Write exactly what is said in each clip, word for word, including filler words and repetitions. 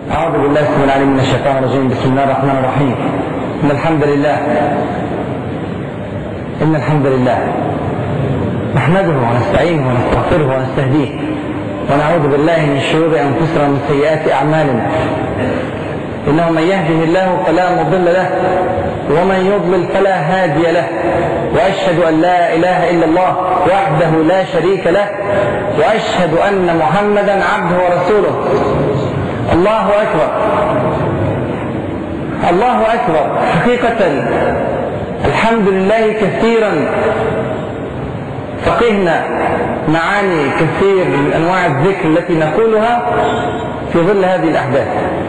أعوذ بالله السميع العليم من الشيطان الرجيم. بسم الله الرحمن الرحيم. إن الحمد لله إن الحمد لله نحمده ونستعينه ونستغفره ونستهديه ونعوذ بالله من شرور أنفسنا ومن سيئات أعمالنا. إنه من يهده الله فلا مضل له ومن يضلل فلا هادي له، وأشهد أن لا إله إلا الله وحده لا شريك له، وأشهد أن محمدا عبده ورسوله. الله أكبر الله أكبر. حقيقة الحمد لله كثيرا فقهنا معاني كثير من أنواع الذكر التي نقولها في ظل هذه الأحداث.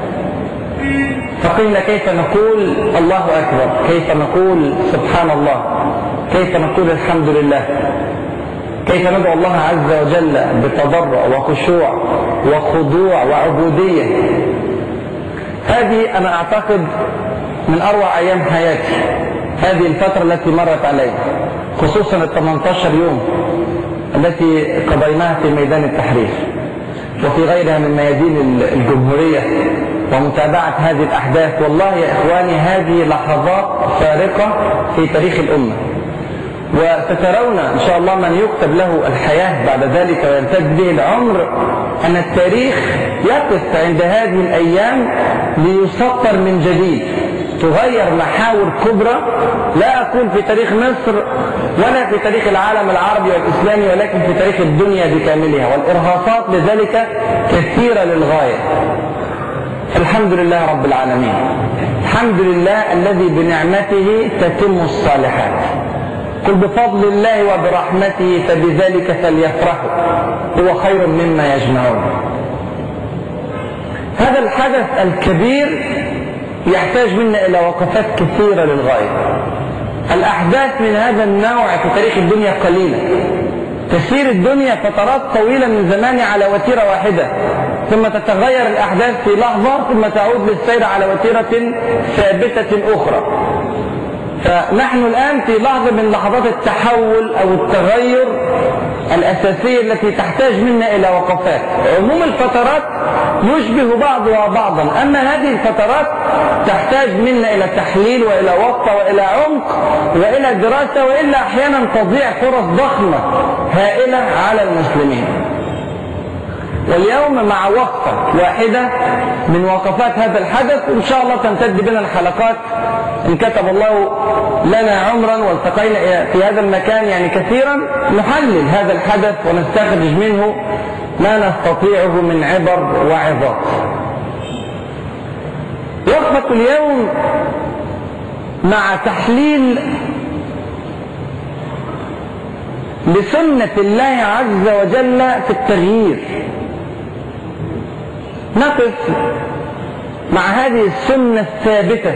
فقهنا كيف نقول الله أكبر، كيف نقول سبحان الله، كيف نقول الحمد لله، كيف ندعو الله عز وجل بتضرع وخشوع وخضوع وعبودية. هذه أنا أعتقد من أروع أيام حياتي، هذه الفترة التي مرت علي، خصوصا ال ثمانية عشر يوم التي قضيناها في ميدان التحرير وفي غيرها من ميادين الجمهورية ومتابعة هذه الأحداث. والله يا إخواني هذه لحظات فارقة في تاريخ الأمة، وسترون إن شاء الله من يكتب له الحياة بعد ذلك ويمتد به العمر أن التاريخ يقف عند هذه الأيام ليسطر من جديد، تغير محاور كبرى، لا أقول في تاريخ مصر ولا في تاريخ العالم العربي والإسلامي، ولكن في تاريخ الدنيا بكاملها، والإرهاصات لذلك كثيرة للغاية. الحمد لله رب العالمين، الحمد لله الذي بنعمته تتم الصالحات. قل بفضل الله وبرحمته فبذلك فليفرحوا هو خير مما يجمعون. هذا الحدث الكبير يحتاج منا إلى وقفات كثيرة للغاية. الأحداث من هذا النوع في تاريخ الدنيا قليلة، تسير الدنيا فترات طويلة من زمان على وتيرة واحدة، ثم تتغير الأحداث في لحظة ثم تعود للسير على وتيرة ثابتة أخرى. فنحن الآن في لحظة من لحظات التحول أو التغير الأساسية التي تحتاج منا إلى وقفات. عموم الفترات يشبه بعضها بعضا، أما هذه الفترات تحتاج منا إلى تحليل وإلى وقفة وإلى عمق وإلى دراسة، وإلا أحيانا تضيع فرص ضخمة هائلة على المسلمين. واليوم مع وقفة واحدة من وقفات هذا الحدث إن شاء الله تمتد بنا الحلقات إن كتب الله لنا عمرا والتقينا في هذا المكان يعني كثيرا، نحلل هذا الحدث ونستخرج منه ما نستطيعه من عبر وعظات. وقفة اليوم مع تحليل لسنة الله عز وجل في التغيير. نقف مع هذه السنة الثابتة،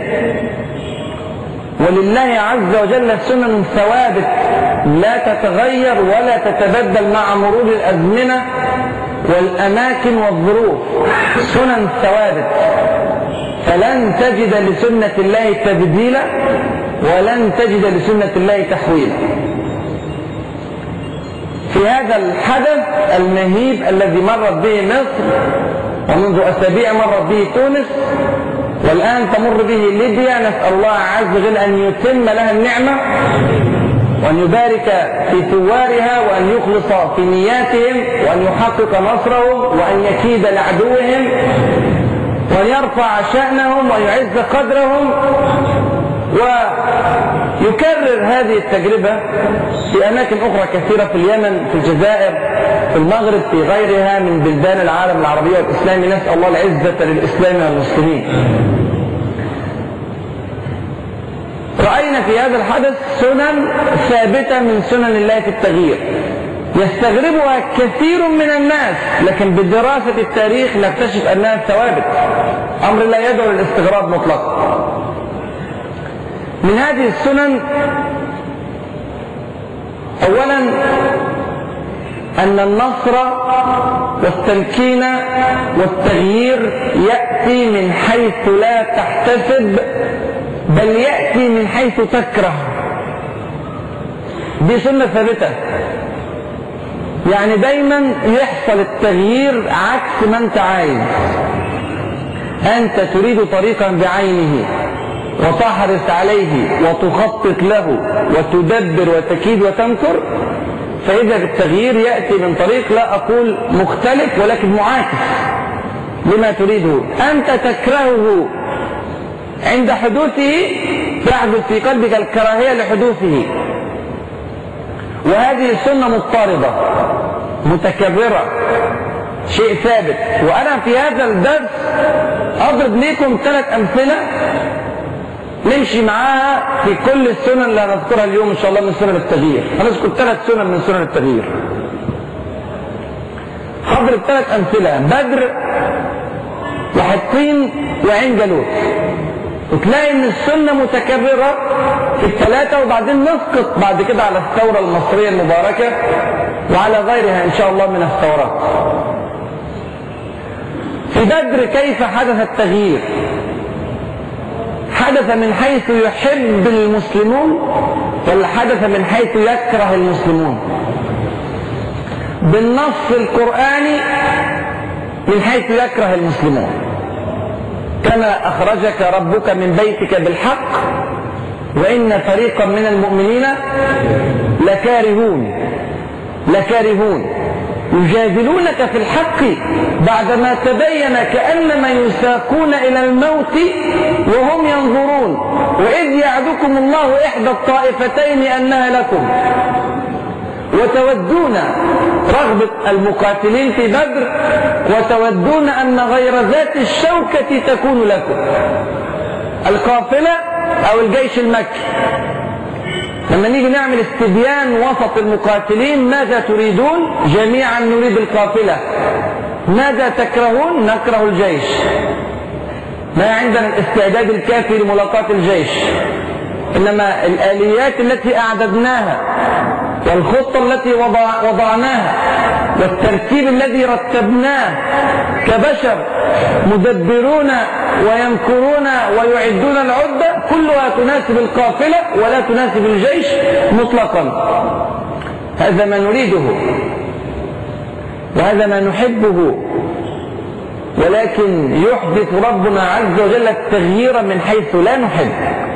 ولله عز وجل سنن ثوابت لا تتغير ولا تتبدل مع مرور الأزمنة والأماكن والظروف، سنن ثوابت، فلن تجد لسنة الله تبديلا ولن تجد لسنة الله تحويلا. في هذا الحدث المهيب الذي مرت به مصر، ومنذ أسابيع مرت به تونس، والآن تمر به ليبيا، نسأل الله عز وجل أن يتم لها النعمة وأن يبارك في ثوارها وأن يخلص في نياتهم وأن يحقق نصرهم وأن يكيد لعدوهم وأن يرفع شأنهم وأن يعز قدرهم، ويكرر هذه التجربة في أماكن أخرى كثيرة، في اليمن، في الجزائر، في المغرب، في غيرها من بلدان العالم العربي والإسلامي. نسأل الله العزة للإسلام والمسلمين. رأينا في هذا الحدث سنن ثابتة من سنن الله في التغيير يستغربها كثير من الناس، لكن بدراسة التاريخ نكتشف أنها ثوابت، أمر لا يدعو للاستغراب مطلقا. من هذه السنن أولا أن النصر والتمكين والتغيير يأتي من حيث لا تحتسب، بل يأتي من حيث تكره. دي سنة ثابتة، يعني دايما يحصل التغيير عكس ما انت عايز. أنت تريد طريقا بعينه وتحرص عليه وتخطط له وتدبر وتكيد وتمكر، فإذا التغيير يأتي من طريق لا أقول مختلف ولكن معاكس لما تريده. أنت تكرهه عند حدوثه، تحدث في قلبك الكراهية لحدوثه، وهذه السنة مضطردة متكررة، شيء ثابت. وأنا في هذا الدرس أضرب لكم ثلاث أمثلة نمشي معاها في كل السنن اللي هنذكرها اليوم إن شاء الله من سنن التغيير. هنذكر ثلاث سنن من سنن التغيير. هضرب ثلاث أمثلة: بدر وحطين وعين جالوت، وتلاقي ان السنة متكررة في الثلاثة، وبعدين نسقط بعد كده على الثورة المصرية المباركة وعلى غيرها ان شاء الله من الثورات. في بدر كيف حدث التغيير؟ حدث من حيث يحب المسلمون ولا حدث من حيث يكره المسلمون؟ بالنص القرآني من حيث يكره المسلمون. كما أخرجك ربك من بيتك بالحق وإن فريقا من المؤمنين لكارهون لكارهون يجادلونك في الحق بعدما تبين كأنما يساقون إلى الموت وهم ينظرون وإذ يعدكم الله إحدى الطائفتين أنها لكم وتودون رغبة المقاتلين في بدر وتودون أن غير ذات الشوكة تكون لكم. القافلة أو الجيش المكي لما نيجي نعمل استبيان وسط المقاتلين ماذا تريدون؟ جميعا نريد القافلة. ماذا تكرهون؟ نكره الجيش. ما عندنا الاستعداد الكافي لملاقاة الجيش، إنما الآليات التي أعددناها والخطة التي وضع وضعناها والترتيب الذي رتبناه كبشر مدبرون ويمكرون ويعدون العدة كلها تناسب القافلة ولا تناسب الجيش مطلقا. هذا ما نريده وهذا ما نحبه، ولكن يحدث ربنا عز وجل التغيير من حيث لا نحب.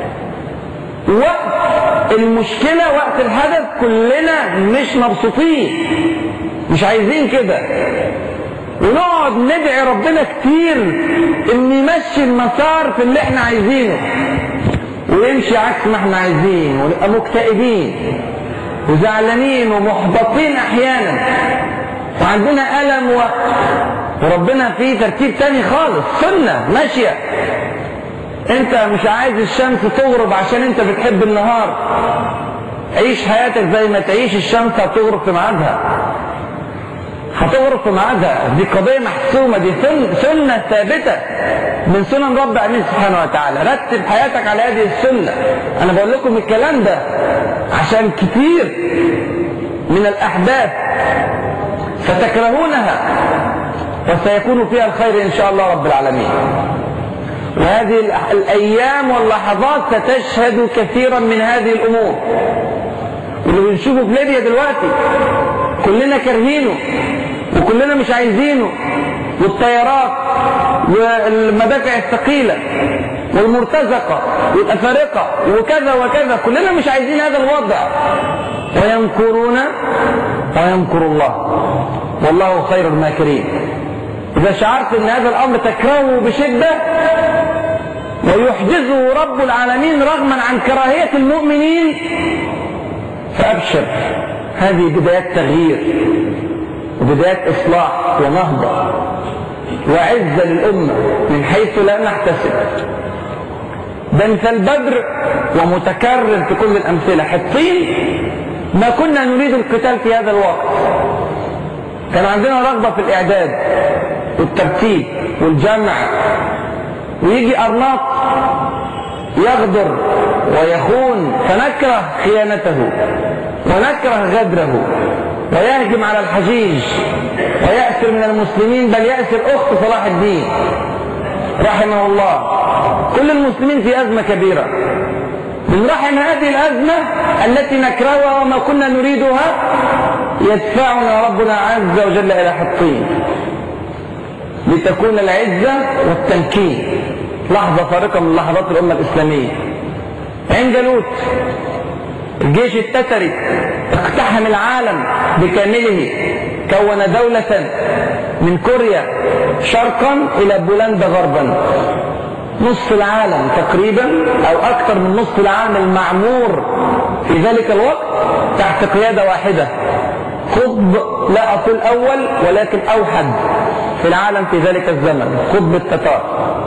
وقت المشكلة وقت الحدث كلنا مش مبسوطين، مش عايزين كده، ونقعد ندعي ربنا كتير ان يمشي المسار في اللي احنا عايزينه ويمشي عكس ما احنا عايزين، ونبقى مكتئبين وزعلانين ومحبطين احيانا وعندنا ألم و... وربنا فيه ترتيب تاني خالص، سنة ماشية. انت مش عايز الشمس تغرب عشان انت بتحب النهار، عيش حياتك زي ما تعيش، الشمس هتغرب في ميعادها هتغرب في ميعادها. دي قضية محسومة، دي سنة ثابتة من سنن رب العالمين سبحانه وتعالى. رتب حياتك على هذه السنة. انا بقول لكم الكلام ده عشان كتير من الاحداث ستكرهونها وسيكون فيها الخير ان شاء الله رب العالمين. وهذه الأيام واللحظات ستشهد كثيرا من هذه الأمور. واللي بنشوفه في ليبيا دلوقتي كلنا كارهينه وكلنا مش عايزينه، والطيارات والمدافع الثقيلة والمرتزقة والأفارقة وكذا وكذا، كلنا مش عايزين هذا الوضع. ويمكرون ويمكر الله والله خير الماكرين. إذا شعرت أن هذا الأمر تكرهه بشدة ويحجزه رب العالمين رغما عن كراهية المؤمنين فأبشر، هذه بدايات تغيير وبدايات إصلاح ونهضة وعزة للأمة من حيث لا نحتسب. ده مثال بدر ومتكرر في كل الأمثلة. حطين ما كنا نريد القتال في هذا الوقت، كان عندنا رغبة في الإعداد والترتيب والجمع، ويجي أرناط يغدر ويخون فنكره خيانته ونكره غدره ويهجم على الحجيج ويأسر من المسلمين، بل يأسر أخت صلاح الدين رحمه الله. كل المسلمين في أزمة كبيرة. من رحم هذه الأزمة التي نكرهها وما كنا نريدها يدفعنا ربنا عز وجل إلى حطين. لتكون العزة والتمكين. لحظة فارقة من لحظات الأمة الإسلامية. عين جالوت الجيش التتري اقتحم العالم بكامله، كون دولة من كوريا شرقا إلى بولندا غربا. نصف العالم تقريبا أو أكثر من نصف العالم المعمور في ذلك الوقت تحت قيادة واحدة، قطب لا أقول أول ولكن أوحد في العالم في ذلك الزمن، قطب التتار.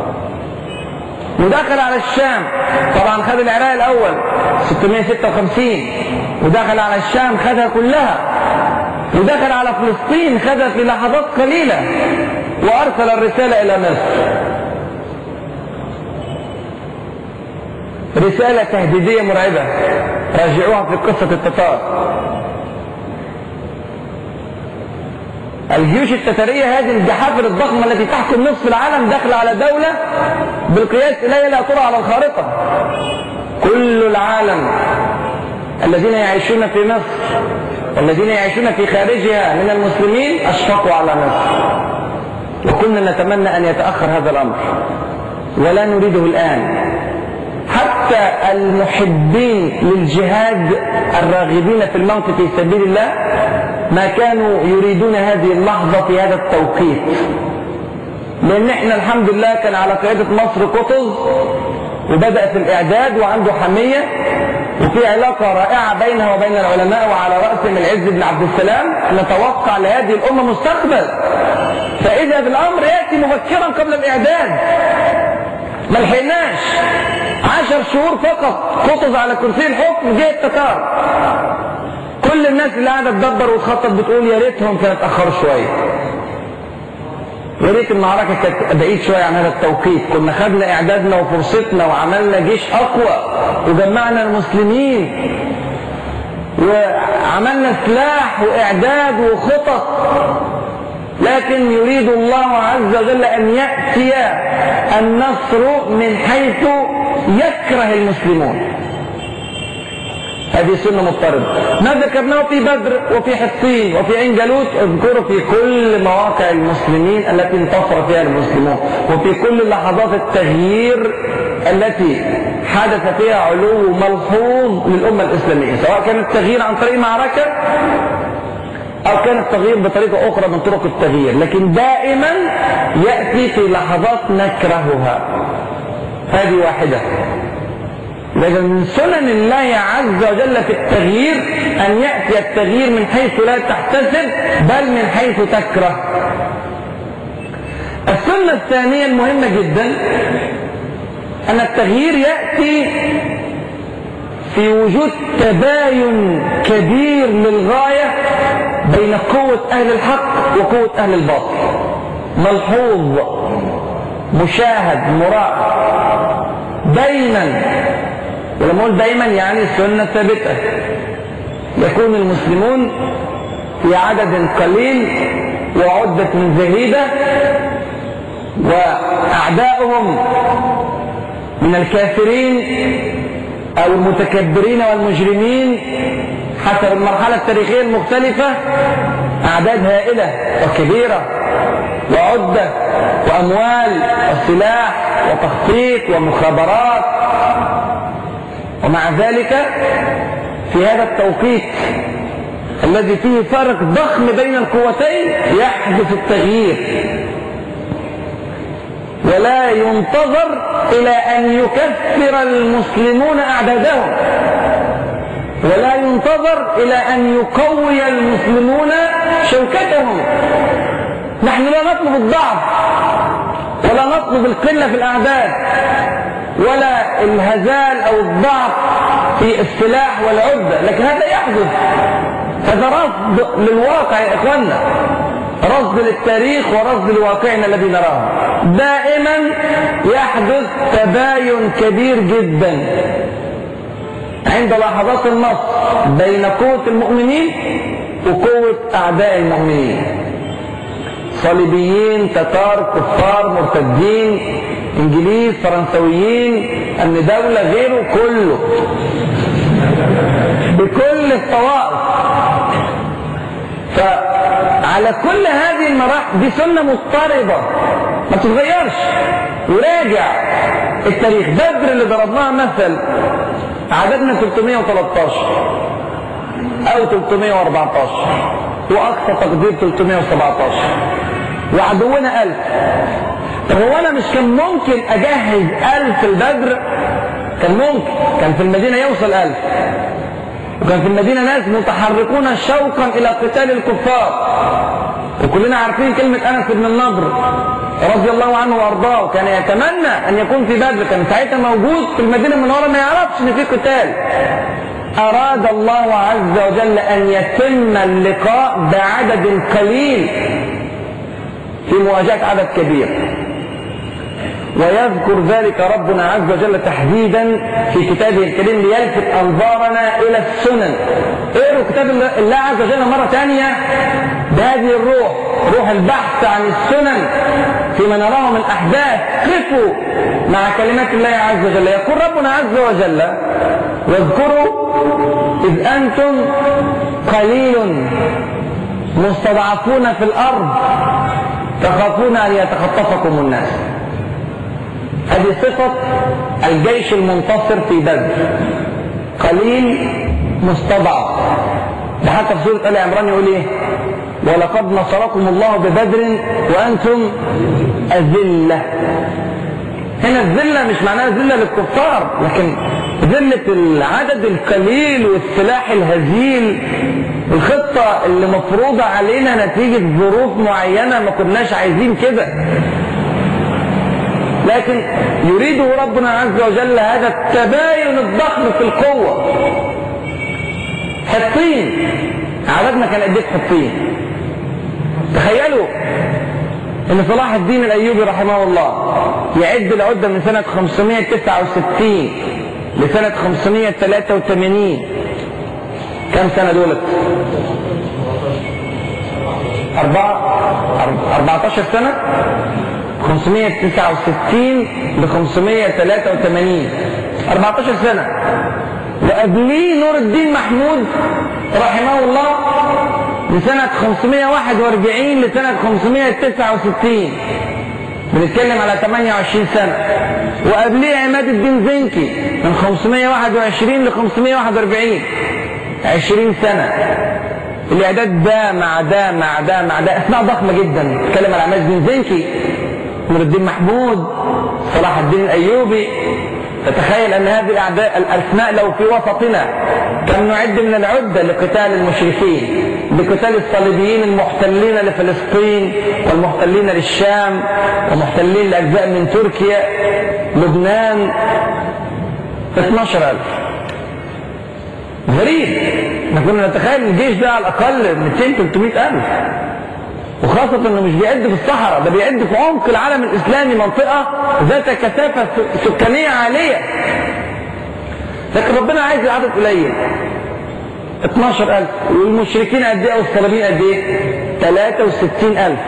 ودخل على الشام، طبعا خد العراق الأول ستمائة وستة وخمسين، ودخل على الشام خدها كلها، ودخل على فلسطين خدها في لحظات قليلة، وأرسل الرسالة إلى مصر، رسالة تهديدية مرعبة راجعوها في قصة التتار. الجيوش التتارية هذه الجحافل الضخمة التي تحكم نصف العالم داخل على دولة بالقياس إليها لا ترى على الخارطة. كل العالم الذين يعيشون في مصر والذين يعيشون في خارجها من المسلمين أشفقوا على مصر، وكنا نتمنى أن يتأخر هذا الأمر ولا نريده الآن. حتى المحبين للجهاد الراغبين في الموت في سبيل الله ما كانوا يريدون هذه اللحظة في هذا التوقيت، لأن احنا الحمد لله كان على قيادة مصر قطز وبدأ في الإعداد وعنده حمية وفي علاقة رائعة بينه وبين العلماء، وعلى رأسهم العز بن عبد السلام. نتوقع لهذه الأمة مستقبل، فإذا بالأمر يأتي مبكرا قبل الإعداد، ما لحقناش عشر شهور فقط قطز على كرسي الحكم جه التتار. كل الناس اللي قاعده تدبر وتخطط بتقول يا ريتهم كانوا اتاخروا شويه، يا ريت المعركه كانت بعيد شويه عن هذا التوقيت، كنا خدنا اعدادنا وفرصتنا وعملنا جيش اقوى وجمعنا المسلمين وعملنا سلاح واعداد وخطط. لكن يريد الله عز وجل ان ياتي النصر من حيث يكره المسلمون. هذه سنة مضطردة. ما ذكرناه في بدر وفي حطين وفي عين جالوت اذكره في كل مواقع المسلمين التي انتصر فيها المسلمون، وفي كل لحظات التغيير التي حدث فيها علو ملحوظ للأمة الإسلامية، سواء كان التغيير عن طريق معركة أو كان التغيير بطريقة أخرى من طرق التغيير، لكن دائما يأتي في لحظات نكرهها. هذه واحدة. لكن من سنن الله عز وجل في التغيير أن يأتي التغيير من حيث لا تحتسب بل من حيث تكره. السنة الثانية المهمة جدا أن التغيير يأتي في وجود تباين كبير للغاية بين قوة أهل الحق وقوة أهل الباطل، ملحوظ مشاهد مراء دايما. ولما اقول دايما يعني سنة ثابتة، يكون المسلمون في عدد قليل وعدة زهيدة، وأعداؤهم من الكافرين أو المتكبرين والمجرمين حسب المرحلة التاريخية المختلفة أعداد هائلة وكبيرة وعدة وأموال وسلاح وتخطيط ومخابرات. ومع ذلك في هذا التوقيت الذي فيه فرق ضخم بين القوتين يحدث التغيير، ولا ينتظر إلى أن يكفر المسلمون أعدادهم، ولا ينتظر إلى أن يقوي المسلمون شوكتهم. نحن لا نطلب الضعف ولا نطلب القلة في الأعداد ولا الهزال أو الضعف في السلاح والعدة، لكن هذا يحدث، هذا رصد للواقع يا إخواننا، رصد للتاريخ ورصد لواقعنا الذي نراه. دائما يحدث تباين كبير جدا عند لحظات النصر بين قوة المؤمنين وقوة أعداء المؤمنين، صليبيين، تتار، كفار، مرتدين، انجليز، فرنسويين، امن دولة، غيره، كله بكل الطوائف. فعلى كل هذه المراحل دي سنة مضطردة ما تتغيرش. وراجع التاريخ، بدر اللي ضربناها مثل عددنا ثلاثمائة وثلاثة عشر او ثلاثمائة وأربعة عشر واقصى تقدير ثلاثمائة وسبعة عشر وعدونا ألف. طب هو انا مش كان ممكن اجهز ألف البدر؟ كان ممكن، كان في المدينة يوصل ألف، وكان في المدينة ناس متحركون شوقا الى قتال الكفار، وكلنا عارفين كلمة انس بن النضر رضي الله عنه وارضاه، كان يتمنى ان يكون في بدر، كان ساعتها موجود في المدينة المنورة ما يعرفش ان في قتال. اراد الله عز وجل ان يتم اللقاء بعدد قليل في مواجهة عدد كبير، ويذكر ذلك ربنا عز وجل تحديدا في كتابه الكريم ليلفت انظارنا الى السنن. اقروا كتاب الله عز وجل مرة ثانية بهذه الروح، روح البحث عن السنن فيما نراه من احداث. قفوا مع كلمات الله عز وجل. يقول ربنا عز وجل: واذكروا اذ انتم قليل مستضعفون في الارض تخافون ان يتخطفكم الناس. هذه صفة الجيش المنتصر في بدر، قليل مستضعف. ده حتى في سورة آل عمران يقول ايه؟ ولقد نصركم الله ببدر وانتم أذلة. هنا الذلة مش معناها ذلة للكفار، لكن ذلة العدد القليل والسلاح الهزيل، الخطة اللي مفروضة علينا نتيجة ظروف معينة ما كناش عايزين كده، لكن يريده ربنا عز وجل هذا التباين الضخم في القوة. حطين، عددنا كان قد ايه حطين؟ تخيلوا ان صلاح الدين الايوبي رحمه الله يعد العدة من سنة خمسمائة وتسعة وستين لسنة خمسمائة وثلاثة وثمانين. كم سنة دولت؟ أربعة أربعة عشر سنة، خمسمائة وتسعة وستين ل خمسمائة وثلاثة وثمانين، أربعة عشر سنة. وقبليه نور الدين محمود رحمه الله لسنة خمسمائة وواحد وأربعين لسنة خمسمائة وتسعة وستين، بنتكلم على ثمانية وعشرين سنة. وقبليه عماد الدين زنكي من خمسمائة وواحد وعشرين ل خمسمائة وواحد وأربعين، عشرين سنة. الإعداد ده مع ده مع ده مع ده أسماء ضخمة جدا. نتكلم على عماد الدين زنكي، نور الدين محمود، صلاح الدين الأيوبي. تتخيل أن هذه الأعداء الأسماء لو في وسطنا كم نعد من العدة لقتال المشركين، لقتال الصليبيين المحتلين لفلسطين والمحتلين للشام ومحتلين لأجزاء من تركيا، لبنان. اثناشر ألف. غريب، احنا كنا نتخيل الجيش ده على الأقل مئتين ثلاثمائة ألف، وخاصة انه مش بيعد في الصحراء، ده بيعد في عمق العالم الاسلامي، منطقة ذات كثافة سكانية عالية. لكن ربنا عايز العدد قليل، اثناشر ألف. والمشركين قد ايه والصليبيين قد ايه؟ ثلاثة وستين ألف.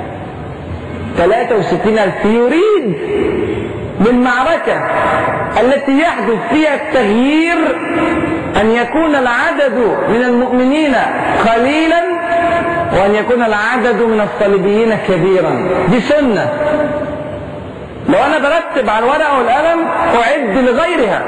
ثلاثة وستين ألف. يريد بالمعركة التي يحدث فيها التغيير ان يكون العدد من المؤمنين قليلا وأن يكون العدد من الصليبيين كبيرا. دي سنة. لو أنا برتب على الورقة والقلم أعد لغيرها،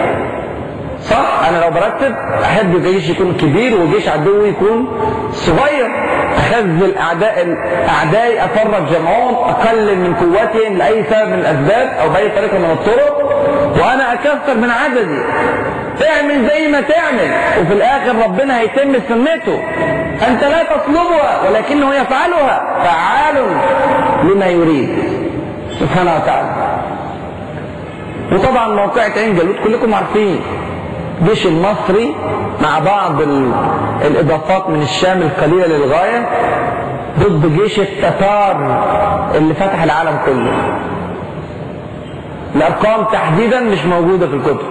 صح؟ أنا لو برتب أحب الجيش يكون كبير وجيش عدوي يكون صغير، أخذل أعداء أعدائي، أفرق جمعهم، أقلل من قوتهم لأي سبب من الأسباب أو بأي طريقة من الطرق، وأنا أكثر من عددي. اعمل زي ما تعمل، وفي الآخر ربنا هيتم سنته. أنت لا تطلبها ولكنه يفعلها، فعال لما يريد سبحانه وتعالى. وطبعا موقعة عين جالوت كلكم عارفين، الجيش المصري مع بعض الإضافات من الشام القليلة للغاية ضد جيش التتار اللي فتح العالم كله. الأرقام تحديدا مش موجودة في الكتب،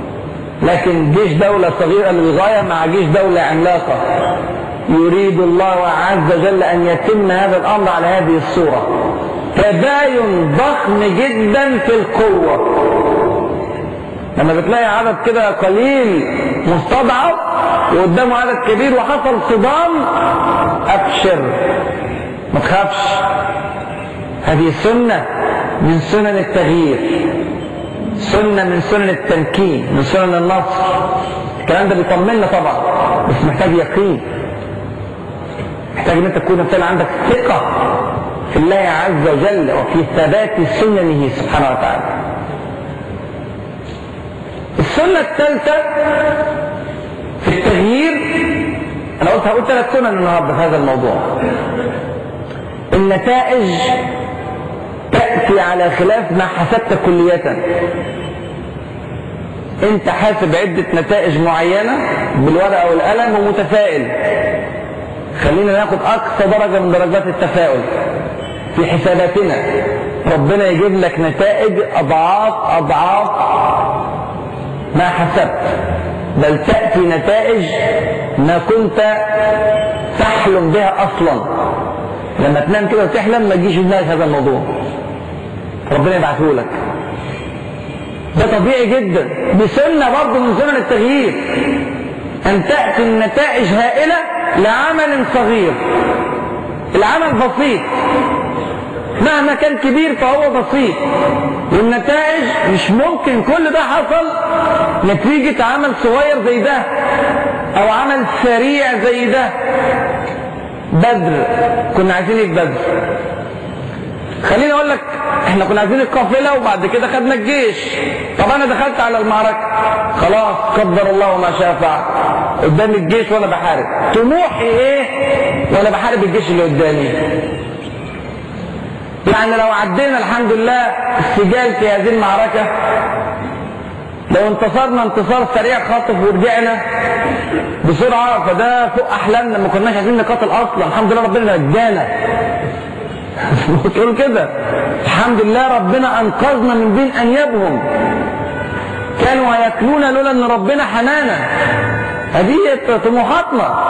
لكن جيش دولة صغيرة للغاية مع جيش دولة عملاقة. يريد الله عز وجل أن يتم هذا الأمر على هذه الصورة. تباين ضخم جدا في القوة. لما بتلاقي عدد كده قليل مستضعف وقدامه عدد كبير وحصل صدام، أبشر ما تخافش، هذه سنة من سنن التغيير، سنة من سنن التمكين، من سنن النصر. الكلام ده بيطمنا طبعا، بس محتاج يقين، محتاج ان انت تكون فعلا عندك ثقة في الله عز وجل وفي ثبات سننه سبحانه وتعالى. السنة الثالثة في التغيير، انا قلت هقول ثلاث سنن النهارده في هذا الموضوع. النتائج تأتي على خلاف ما حسبت كلية. انت حاسب عدة نتائج معينة بالورقة والقلم ومتفائل، خلينا ناخد اقصى درجة من درجات التفاؤل في حساباتنا، ربنا يجيب لك نتائج اضعاف اضعاف ما حسبت، بل تأتي نتائج ما كنت تحلم بها اصلا. لما تنام كده وتحلم ما تجيش في دماغك هذا الموضوع، ربنا يبعثه لك. ده طبيعي جدا، بسنة برضه من سنن التغيير، ان تأتي النتائج هائلة لعمل صغير. العمل بسيط مهما كان كبير فهو بسيط، والنتائج مش ممكن كل ده حصل نتيجة عمل صغير زي ده او عمل سريع زي ده. بدر، كنا عايزين ايه في بدر؟ خليني اقول لك، احنا كنا عايزين القافلة وبعد كده خدنا الجيش. طب انا دخلت على المعركة خلاص، قدر الله وما شاء فعل، قدام الجيش وانا بحارب. طموحي ايه وانا بحارب الجيش اللي قدامي؟ يعني لو عدينا الحمد لله السجال في هذه المعركة، لو انتصرنا انتصار سريع خاطف ورجعنا بسرعة، فده فوق احلامنا، ما كناش عايزين نقاتل اصلا. الحمد لله ربنا نجانا. بتقول كده الحمد لله ربنا انقذنا من بين انيابهم، كانوا هياكلونا لولا ان ربنا حمانا. هذه طموحاتنا.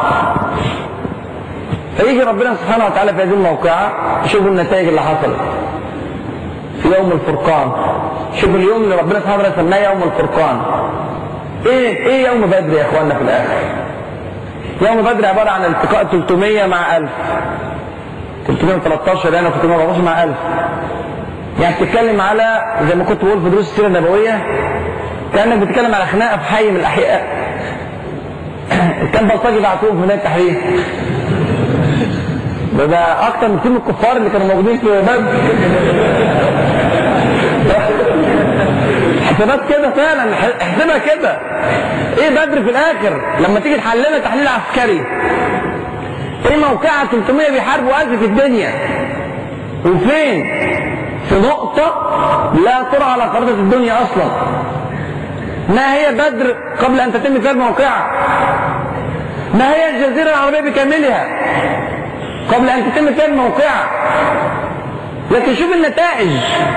فيجي ربنا سبحانه وتعالى في هذه الموقعة، شوفوا النتائج اللي حصلت في يوم الفرقان. شوفوا اليوم اللي ربنا سبحانه وتعالى سماه يوم الفرقان. ايه ايه يوم بدر يا اخواننا في الاخر؟ يوم بدر عبارة عن التقاء ثلاثمية مع ألف، ثلاثمية وتلتاشر يعني ثلاثمية وأربعتاشر مع ألف. يعني بتتكلم على زي ما كنت بقول في دروس السيرة النبوية، كأنك بتتكلم على خناقة في حي من الأحياء. كان بلطجي بعتوهم في ميدان التحرير، ده ده أكتر من كل الكفار اللي كانوا موجودين في بدر. حسابات كده فعلا، احسبها كده. ايه بدر في الاخر لما تيجي تحللها تحليل عسكري؟ ايه موقعها ثلاثمية بيحاربوا ألف في الدنيا، وفين؟ في نقطة لا ترى على خريطة الدنيا اصلا. ما هي بدر قبل ان تتم فيها الموقعة؟ ما هي الجزيرة العربية بكاملها قبل ان تتم فيها الموقعة؟ لكن شوف النتائج.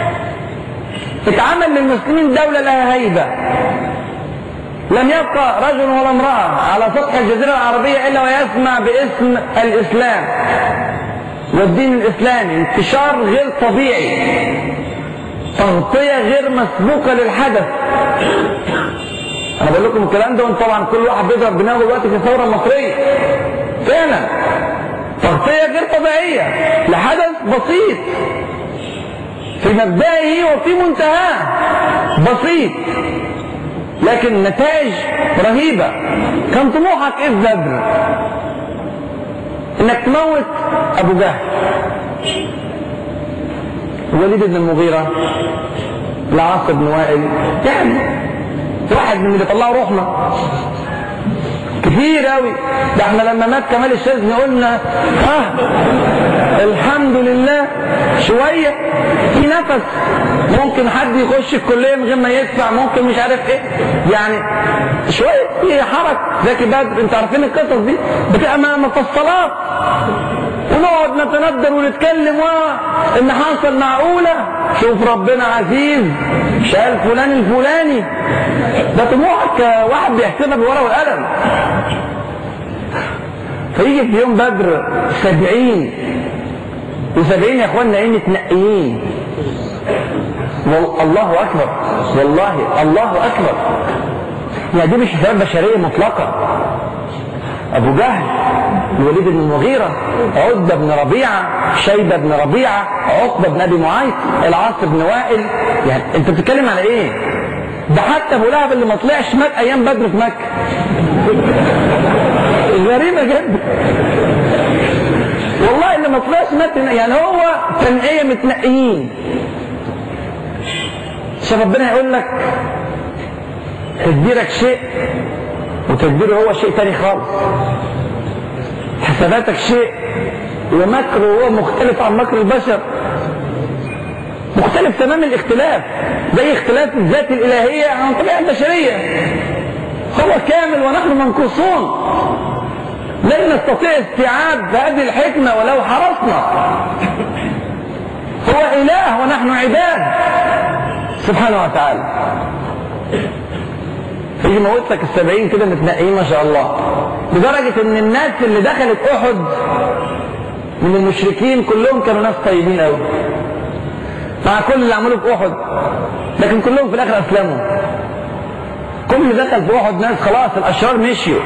اتعمل للمسلمين دولة لها هيبة، لم يبقى رجل ولا امرأة على سطح الجزيرة العربية إلا ويسمع باسم الإسلام والدين الإسلامي. انتشار غير طبيعي، تغطية غير مسبوقة للحدث. أنا بقول لكم الكلام ده وانت طبعا كل واحد بيضرب دماغه دلوقتي في الثورة المصرية. فعلا تغطية غير طبيعية لحدث بسيط في مبدئه وفي منتهاه، بسيط لكن نتائج رهيبة. كان طموحك ايه في بدر؟ انك تموت ابو جهل، وليد بن المغيرة، العاص بن وائل، يعني واحد من اللي طلعوا روحنا كتير قوي. ده احنا لما مات كمال الشاذلي قلنا اه الحمد لله شوية في نفس، ممكن حد يخش الكلية من غير ما يدفع، ممكن مش عارف ايه، يعني شوية في حركة. زكي بدر انت عارفين القصص دي بتبقى مفصلات، ونقعد نتندر ونتكلم وان حصل معقولة. شوف ربنا عزيز شال فلان الفلاني. ده طموحك واحد بيحسبها بالورقة والقلم. فيجي في يوم بدر سبعين وسبعين يا اخوانا ايه متنقيين. الله اكبر، والله الله اكبر. يعني دي مش حساب بشرية مطلقة، ابو جهل، الوليد بن المغيرة، عتبة بن ربيعة، شيبة بن ربيعة، عقبة بن ابي معيط، العاص بن وائل. يعني انت بتتكلم على ايه؟ ده حتى ابو لهب اللي ما طلعش مات ايام بدر في مكة. غريبة جدا والله، اللي ما طلعش مات. يعني هو تنقية متنقيين. عشان ربنا يقول لك تدبيرك شيء وتدبيره هو شيء تاني خالص. حساباتك شيء ومكره هو مختلف عن مكر البشر، مختلف تمام الاختلاف، زي اختلاف الذات الإلهية عن الطبيعة البشرية. هو كامل ونحن منقوصون، لن نستطيع استيعاب هذه الحكمة ولو حرصنا. هو إله ونحن عباد سبحانه وتعالى. يجي موت لك السبعين كده متنقين ما شاء الله، لدرجة ان الناس اللي دخلت احد من المشركين كلهم كانوا ناس طيبين قوي مع كل اللي عملوه في احد، لكن كلهم في الاخر اسلموا. كل اللي دخل في احد ناس خلاص الاشرار مشيوا،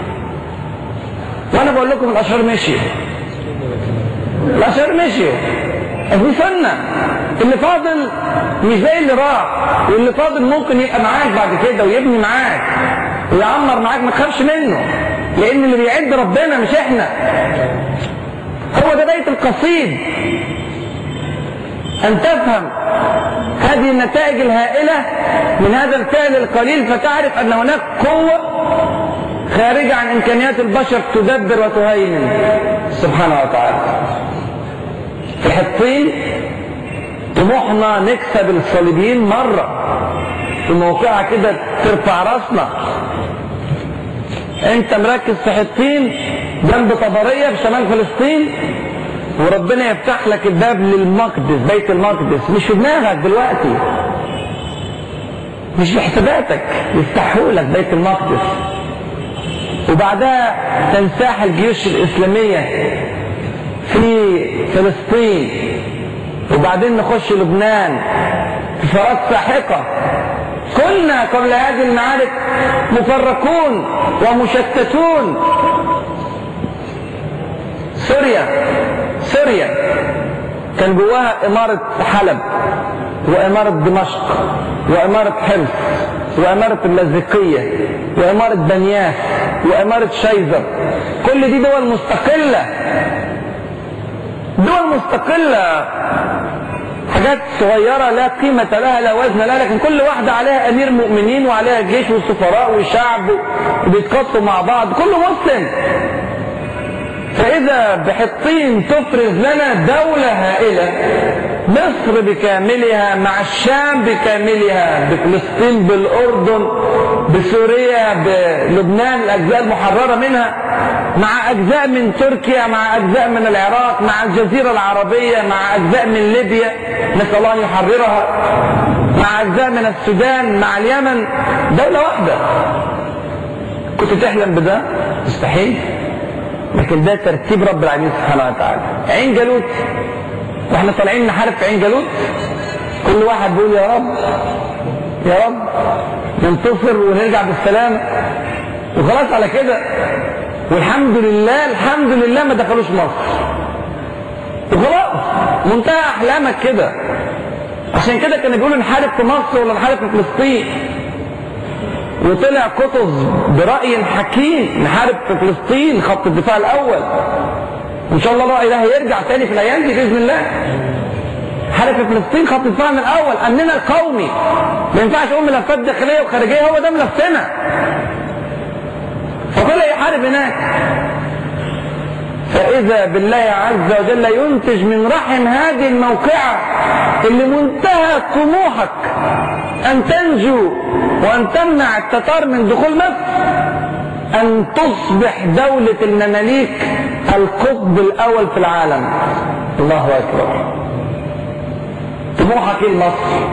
وانا بقول لكم الاشرار مشيوا، الاشرار مشيوا. دي سنة. اللي فاضل مش زي اللي راح، واللي فاضل ممكن يبقى معاك بعد كده ويبني معاك ويعمر معاك، ما تخافش منه، لان اللي بيعد ربنا مش احنا. هو ده بيت القصيد، ان تفهم هذه النتائج الهائلة من هذا الفعل القليل، فتعرف ان هناك قوة خارجة عن امكانيات البشر تدبر وتهيمن سبحانه وتعالى. في حطين طموحنا نكسب الصليبيين مرة في موقعها كده ترفع راسنا. انت مركز في حطين جنب طبرية في شمال فلسطين، وربنا يفتح لك الباب للمقدس، بيت المقدس مش في دماغك دلوقتي، مش في حساباتك، يفتحوا لك بيت المقدس. وبعدها تنساح الجيوش الإسلامية في فلسطين، وبعدين نخش لبنان في فرات ساحقة. كنا قبل هذه المعارك مفرقون ومشتتون. سوريا سوريا كان جواها إمارة حلب وإمارة دمشق وإمارة حمص وإمارة اللاذقية وإمارة بنياس وإمارة شيزر. كل دي دول مستقلة، دول مستقلة، حاجات صغيرة لا قيمة لها لا وزن لها، لكن كل واحدة عليها أمير مؤمنين وعليها جيش وسفراء وشعب وبيتقاتلوا مع بعض، كله مسلم. فإذا بحطين تفرز لنا دولة هائلة، مصر بكاملها مع الشام بكاملها، بفلسطين بالأردن بسوريا بلبنان الأجزاء المحررة منها، مع أجزاء من تركيا، مع أجزاء من العراق، مع الجزيرة العربية، مع أجزاء من ليبيا نسأل الله أن يحررها، مع أجزاء من السودان، مع اليمن، دولة واحدة. كنت تحلم بده؟ مستحيل. لكن ده ترتيب رب العالمين سبحانه وتعالى. عين جالوت واحنا طالعين نحارب في عين جالوت، كل واحد بيقول يا رب يا رب ننتصر ونرجع بالسلام وخلاص على كده، والحمد لله الحمد لله ما دخلوش مصر وخلاص، منتهى احلامك كده. عشان كده كانوا بيقولوا نحارب في مصر ولا نحارب في فلسطين، وطلع قطز برأي حكيم نحارب في فلسطين خط الدفاع الاول، وان شاء الله الرأي ده هيرجع تاني في الايام دي باذن الله. حارب في فلسطين خط الدفاع من الاول، امننا القومي، ما ينفعش اقول ملفات داخليه وخارجيه، هو ده ملفنا. فطلع يحارب هناك، فاذا بالله عز وجل ينتج من رحم هذه الموقعه اللي منتهى طموحك ان تنجو وان تمنع التتار من دخول مصر، ان تصبح دولة المماليك القطب الاول في العالم. الله اكبر. طموحك ايه لمصر؟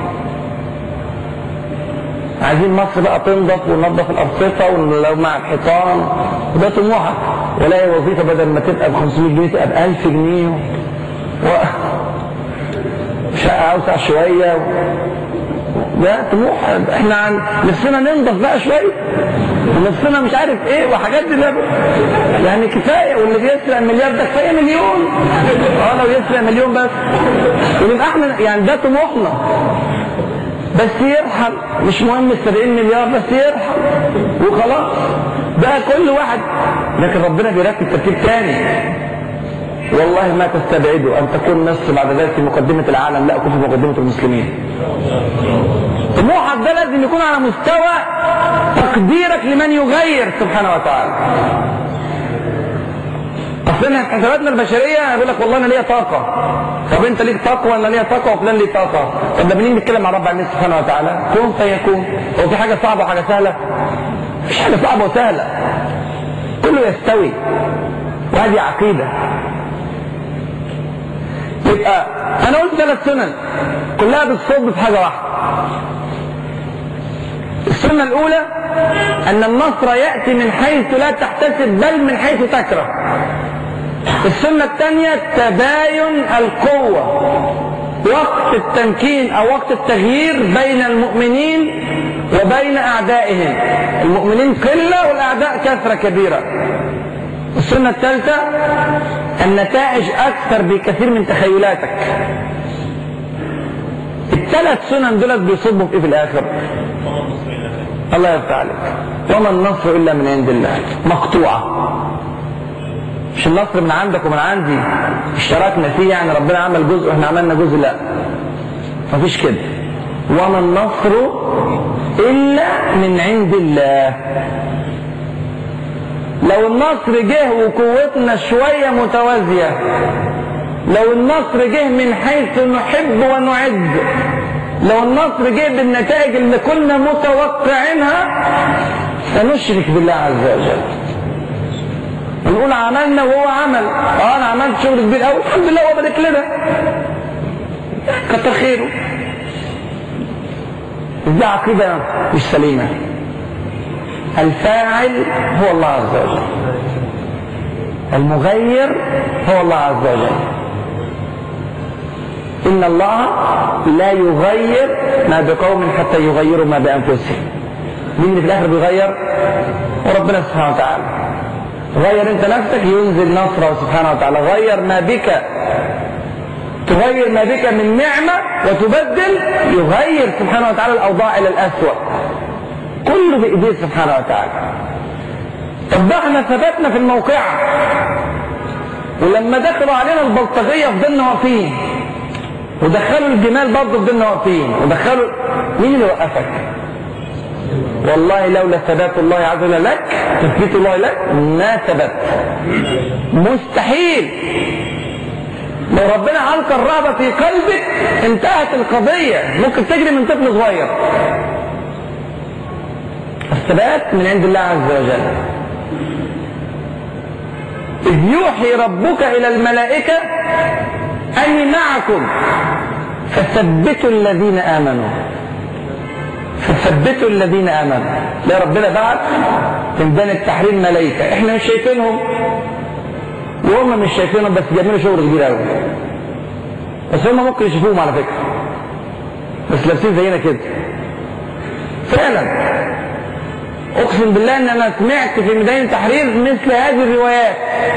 عايزين مصر بقى تنضف وننضف الارصفه ولو مع الحيطان، وده طموحك. ولا هي وظيفه بدل ما تبقى ب خمسمية جنيه تبقى ب ألف جنيه، و... شقه اوسع شويه، و... ده طموح. احنا عن نفسنا ننضف بقى شويه، ونفسنا مش عارف ايه وحاجات دي. يعني كفايه، واللي بيسرق مليار ده كفايه مليون. اه لو يسرق مليون بس ونبقى احنا، يعني ده طموحنا. بس يرحل، مش مهم السبعين مليار، بس يرحل وخلاص بقى كل واحد. لكن ربنا بيرتب ترتيب تاني. والله ما تستبعدوا ان تكون مصر بعد ذلك في مقدمه العالم، لا اكون في مقدمه المسلمين. طموحك ده لازم يكون على مستوى تقديرك لمن يغير سبحانه وتعالى. اصلا حساباتنا البشريه يقول لك والله انا ليا طاقه. طب انت ليك طاقه ولا ليا طاقه وفلان ليه طاقه؟ طب ده بنيجي نتكلم مع رب العالمين سبحانه وتعالى كن فيكون. هو في حاجه صعبه وحاجه سهله؟ مفيش حاجه صعبه وسهله، كله يستوي، وهذه عقيده. يبقى انا قلت ثلاث سنن كلها بتصب في حاجه واحده. السنه الاولى ان النصر ياتي من حيث لا تحتسب بل من حيث تكره. السنه الثانيه تباين القوه وقت التمكين او وقت التغيير بين المؤمنين وبين اعدائهم. المؤمنين قله والاعداء كثره كبيره. السنه الثالثه النتائج اكثر بكثير من تخيلاتك. الثلاث سنن دولت بيصبوا في ايه في الاخر؟ الله يفتح عليك. وما النصر الا من عند الله. مقطوعه، مش النصر من عندك ومن عندي اشتركنا فيه، يعني ربنا عمل جزء واحنا عملنا جزء، لا مفيش كده. وما النصر الا من عند الله. لو النصر جه وقوتنا شويه متوازيه، لو النصر جه من حيث نحب ونعد، لو النصر جه بالنتائج اللي كنا متوقعينها، سنشرك بالله عز وجل. نقول عملنا وهو عمل. اه انا عملت شغل كبير قوي الحمد لله هو بارك لنا، كتر خيره. دي عقيده مش سليمه. الفاعل هو الله عز وجل، المغير هو الله عز وجل. إن الله لا يغير ما بقوم حتى يغيروا ما بأنفسهم. مين اللي في الآخر بيغير؟ وربنا سبحانه وتعالى. غير أنت نفسك ينزل نصره سبحانه وتعالى. غير ما بك، تغير ما بك من نعمة وتبدل، يغير سبحانه وتعالى الأوضاع إلى الأسوأ. كله بإيديه سبحانه وتعالى. طب ده احنا ثبتنا في الموقعة، ولما دخلوا علينا البلطجية فضلنا واقفين، ودخلوا الجمال برضه فضلنا واقفين، ودخلوا. مين اللي وقفك؟ والله لولا ثبات الله عز وجل لك، تثبيت الله لك، ما ثبت. مستحيل. لو ربنا ألقى الرهبة في قلبك انتهت القضية، ممكن تجري من طفل صغير. الثبات من عند الله عز وجل. إذ يوحي ربك إلى الملائكة أني معكم فثبتوا الذين آمنوا. فثبتوا الذين آمنوا. لا ربنا بعت في ميدان التحرير ملائكة احنا مش شايفينهم وهم مش شايفينهم، بس بيعملوا شغل كبير قوي. بس هم ممكن يشوفوهم على فكرة، بس لابسين زينا كده فعلا. اقسم بالله ان انا سمعت في ميدان التحرير مثل هذه الروايات،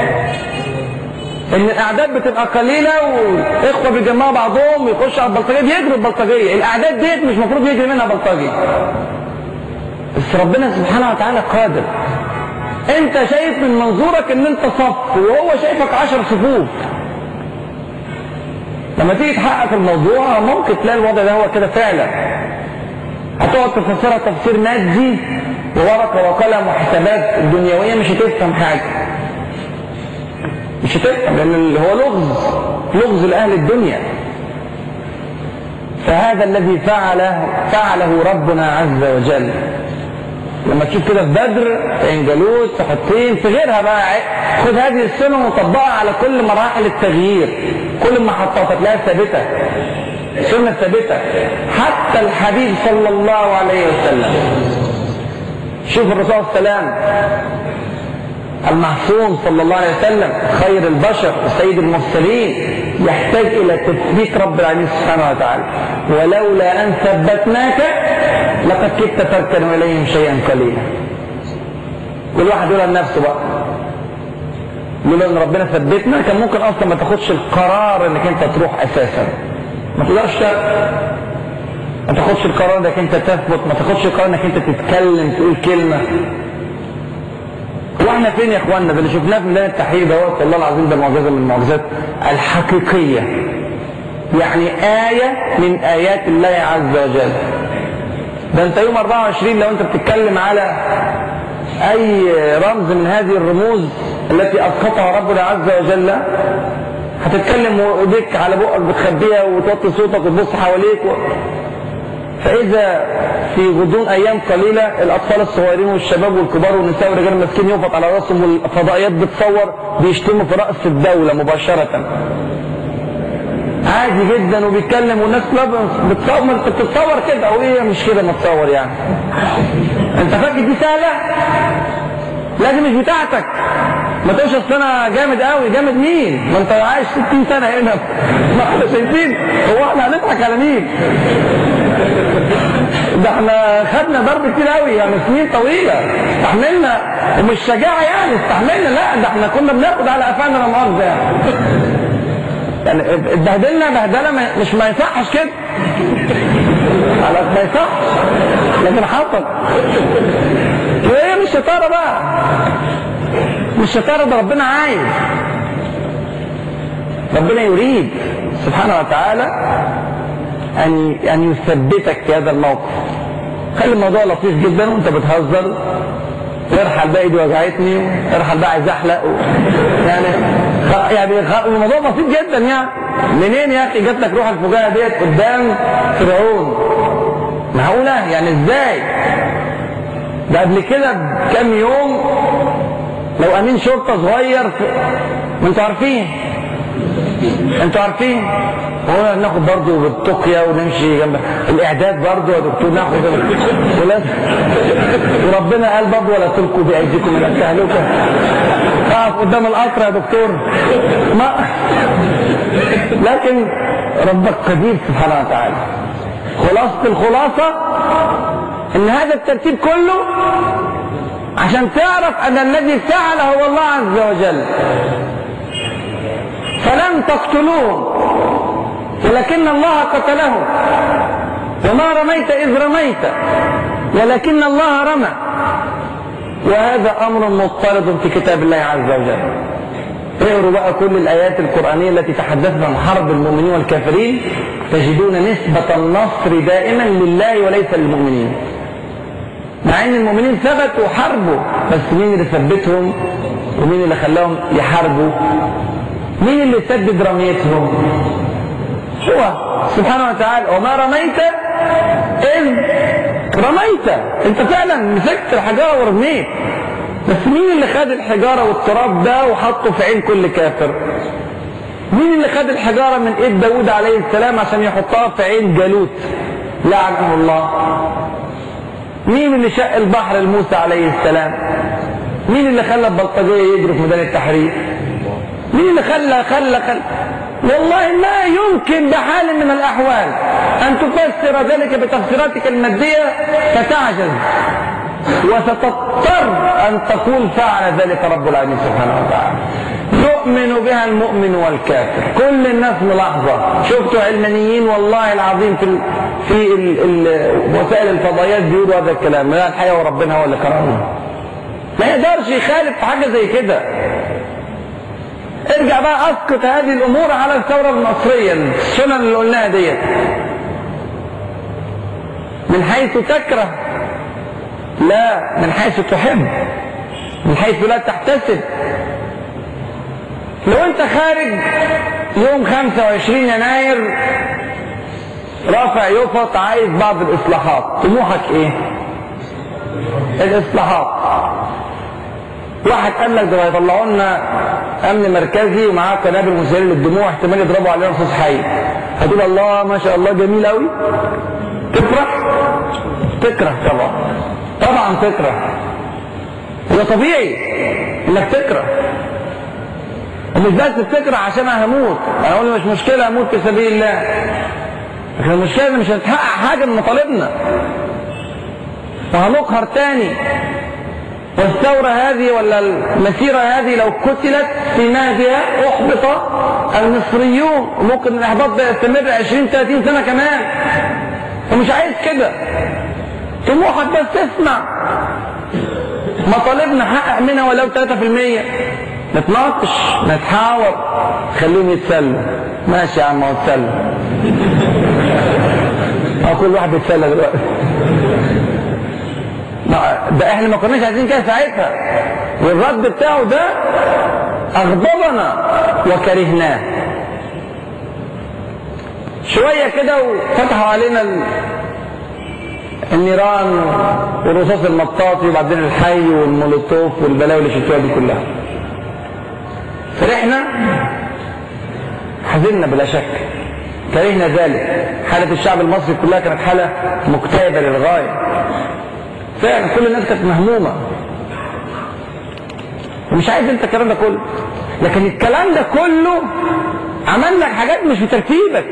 ان الاعداد بتبقى قليله واخوه بيجمعوا بعضهم ويخشوا على البلطجيه بيجروا البلطجيه. الاعداد ديت مش المفروض يجري منها بلطجي، بس ربنا سبحانه وتعالى قادر. انت شايف من منظورك ان انت صف وهو شايفك عشر صفوف. لما تيجي تحقق الموضوع ممكن تلاقي الوضع ده هو كده فعلا. هتقعد تفسرها تفسير مادي وورقه وقلم وحسابات دنيويه، مش هتفهم حاجه، مش هتفهم، لان هو لغز لغز لاهل الدنيا. فهذا الذي فعله فعله ربنا عز وجل. لما تشوف كده في بدر، في عين جالوت، في حطين، في غيرها بقى، خد هذه السنه وطبقها على كل مراحل التغيير. كل ما حطها تلاقيها ثابته، سنه ثابته. حتى الحبيب صلى الله عليه وسلم، شوف الرسول صلى الله عليه وسلم المعصوم صلى الله عليه وسلم خير البشر وسيد المرسلين، يحتاج الى تثبيت رب العالمين سبحانه وتعالى. ولولا أن ثبتناك لقد كدت تركن إليهم شيئا قليلا. كل واحد يقول لنفسه بقى، يقول ان ربنا ثبتنا كان ممكن اصلا ما تاخدش القرار انك انت تروح اساسا، ما تقدرش ما تاخدش القرار انك انت تثبت، ما تاخدش القرار انك انت تتكلم تقول كلمه. واحنا فين يا اخواننا؟ ده اللي شفناه في ميدان التحرير دوت والله العظيم ده معجزه من المعجزات الحقيقيه، يعني ايه من ايات الله عز وجل. ده انت يوم أربعة وعشرين لو انت بتتكلم على اي رمز من هذه الرموز التي اسقطها ربنا عز وجل هتتكلم وايديك على بقك بتخبيها وتوطي صوتك وتبص حواليك و... فاذا في غضون ايام قليله الاطفال الصغيرين والشباب والكبار والنساء والرجال المسكين ينفط على راسهم والفضائيات بتصور بيشتموا في راس الدوله مباشره عادي جدا وبيتكلم والناس كلها بتصور. انت بتتصور كده او ايه؟ مش كده ما تصور يعني. انت فاكر دي سهله؟ لازم مش بتاعتك. ما تقولش اصل انا جامد قوي. جامد مين؟ ما انت عايش ستين سنه هنا. ما احنا شايفين. هو احنا هنضحك على مين؟ ده احنا خدنا ضرب كتير قوي يعني سنين طويله استحملنا ومش شجاعه يعني استحملنا. لا ده احنا كنا بناخد على قفانا لا مؤاخذه يعني. يعني اتبهدلنا بهدله مش ما يصحش كده. على ما يصحش لكن حصل. وايه مش شطاره بقى؟ مش شطاره، ده ربنا عايز، ربنا يريد سبحانه وتعالى ان ان يثبتك في هذا الموقف. خلي الموضوع لطيف جدا وانت بتهزر. ارحل بقى ايدي وجعتني، ارحل بقى عايز احلق و... يعني خ... يعني خ... الموضوع بسيط جدا يعني. منين يا اخي جات لك روح الفجاءه ديت قدام فرعون؟ معقوله يعني؟ ازاي؟ ده قبل كده بكام يوم لو امين شرطه صغير في... ما انتوا عارفين انتوا عارفين هو ناخد برضه بالتقية ونمشي جنب الاعداد برضه يا دكتور ناخد ولازم وربنا قال برضه ولا تلقوا بايديكم الى التهلكه. اقف قدام القطر يا دكتور ما لكن ربك قدير سبحانه وتعالى. خلاصة الخلاصة ان هذا الترتيب كله عشان تعرف ان الذي فعل هو الله عز وجل. فلم تقتلوه ولكن الله قتله، وما رميت إذ رميت ولكن الله رمى. وهذا أمر مضطرد في كتاب الله عز وجل. اقروا بقى كل الآيات القرآنية التي تحدثت عن حرب المؤمنين والكافرين تجدون نسبة النصر دائما لله وليس للمؤمنين. مع ان المؤمنين ثبتوا وحاربوا، بس مين اللي ثبتهم ومين اللي خلاهم يحاربوا؟ مين اللي سدد رميتهم؟ هو سبحانه وتعالى. وما رميت إذ رميت. انت فعلا مسكت الحجارة ورميت، بس مين اللي خد الحجارة والتراب ده وحطه في عين كل كافر؟ مين اللي خد الحجارة من ايد داود عليه السلام عشان يحطها في عين جالوت لعنه الله؟ مين اللي شق البحر لموسى عليه السلام؟ مين اللي خلى البلطجية يجروا في ميدان التحرير؟ مين اللي خلى خلى خلى والله ما يمكن بحال من الأحوال أن تفسر ذلك بتفسيراتك المادية فتعجز وستضطر أن تقول فعل ذلك رب العالمين سبحانه وتعالى. يؤمن بها المؤمن والكافر. كل الناس ملاحظة. شفتوا علمانيين والله العظيم في ال في ال ال وسائل الفضائيات بيقولوا هذا الكلام. لا الحقيقة وربنا هو اللي كرمه. ما يقدرش يخالف في حاجة زي كده. ارجع بقى اسقط هذه الامور على الثوره المصريه، السنن اللي قلناها ديت. من حيث تكره لا، من حيث تحب، من حيث لا تحتسب. لو انت خارج يوم خمسة وعشرين يناير رافع يفط عايز بعض الاصلاحات، طموحك ايه؟ الاصلاحات. واحد قال لك ده هيطلعوا لنا امن مركزي ومعاه قنابل مسيله للدموع احتمال يضربوا علينا رصاص حي. هتقول الله ما شاء الله جميل قوي؟ تفرح؟ تكره طبعا. طبعا تكره. وده طبيعي انك تكره. ومش بس بتكره عشان انا هموت، انا اقول مش مشكله اموت في سبيل الله. لكن المشكله مش هنتحقق حاجه من مطالبنا وهنقهر تاني. والثوره هذه ولا المسيره هذه لو قتلت في مهدها احبط المصريون، وممكن الاحباط ده يستمر عشرين ثلاثين سنه كمان. ومش عايز كده، طموحك بس تسمع مطالبنا حقق منها ولو ثلاثة في المية، نتناقش نتحاور خليهم يتسلوا. ماشي يا عم هو اتسلى، اه كل واحد بيتسلى دلوقتي. ده احنا ما كناش عايزين كده ساعتها، والرد بتاعه ده اغضبنا وكرهناه. شويه كده وفتحوا علينا النيران والرصاص المطاطي وبعدين الحي والمولوتوف والبلاوي اللي شفتوها دي كلها. فرحنا، حزننا بلا شك، كرهنا ذلك. حالة الشعب المصري كلها كانت حالة مكتئبة للغاية. فعلا كل الناس كانت مهمومة ومش عايز انت الكلام ده كله، لكن الكلام ده كله عمل لك حاجات مش في ترتيبك.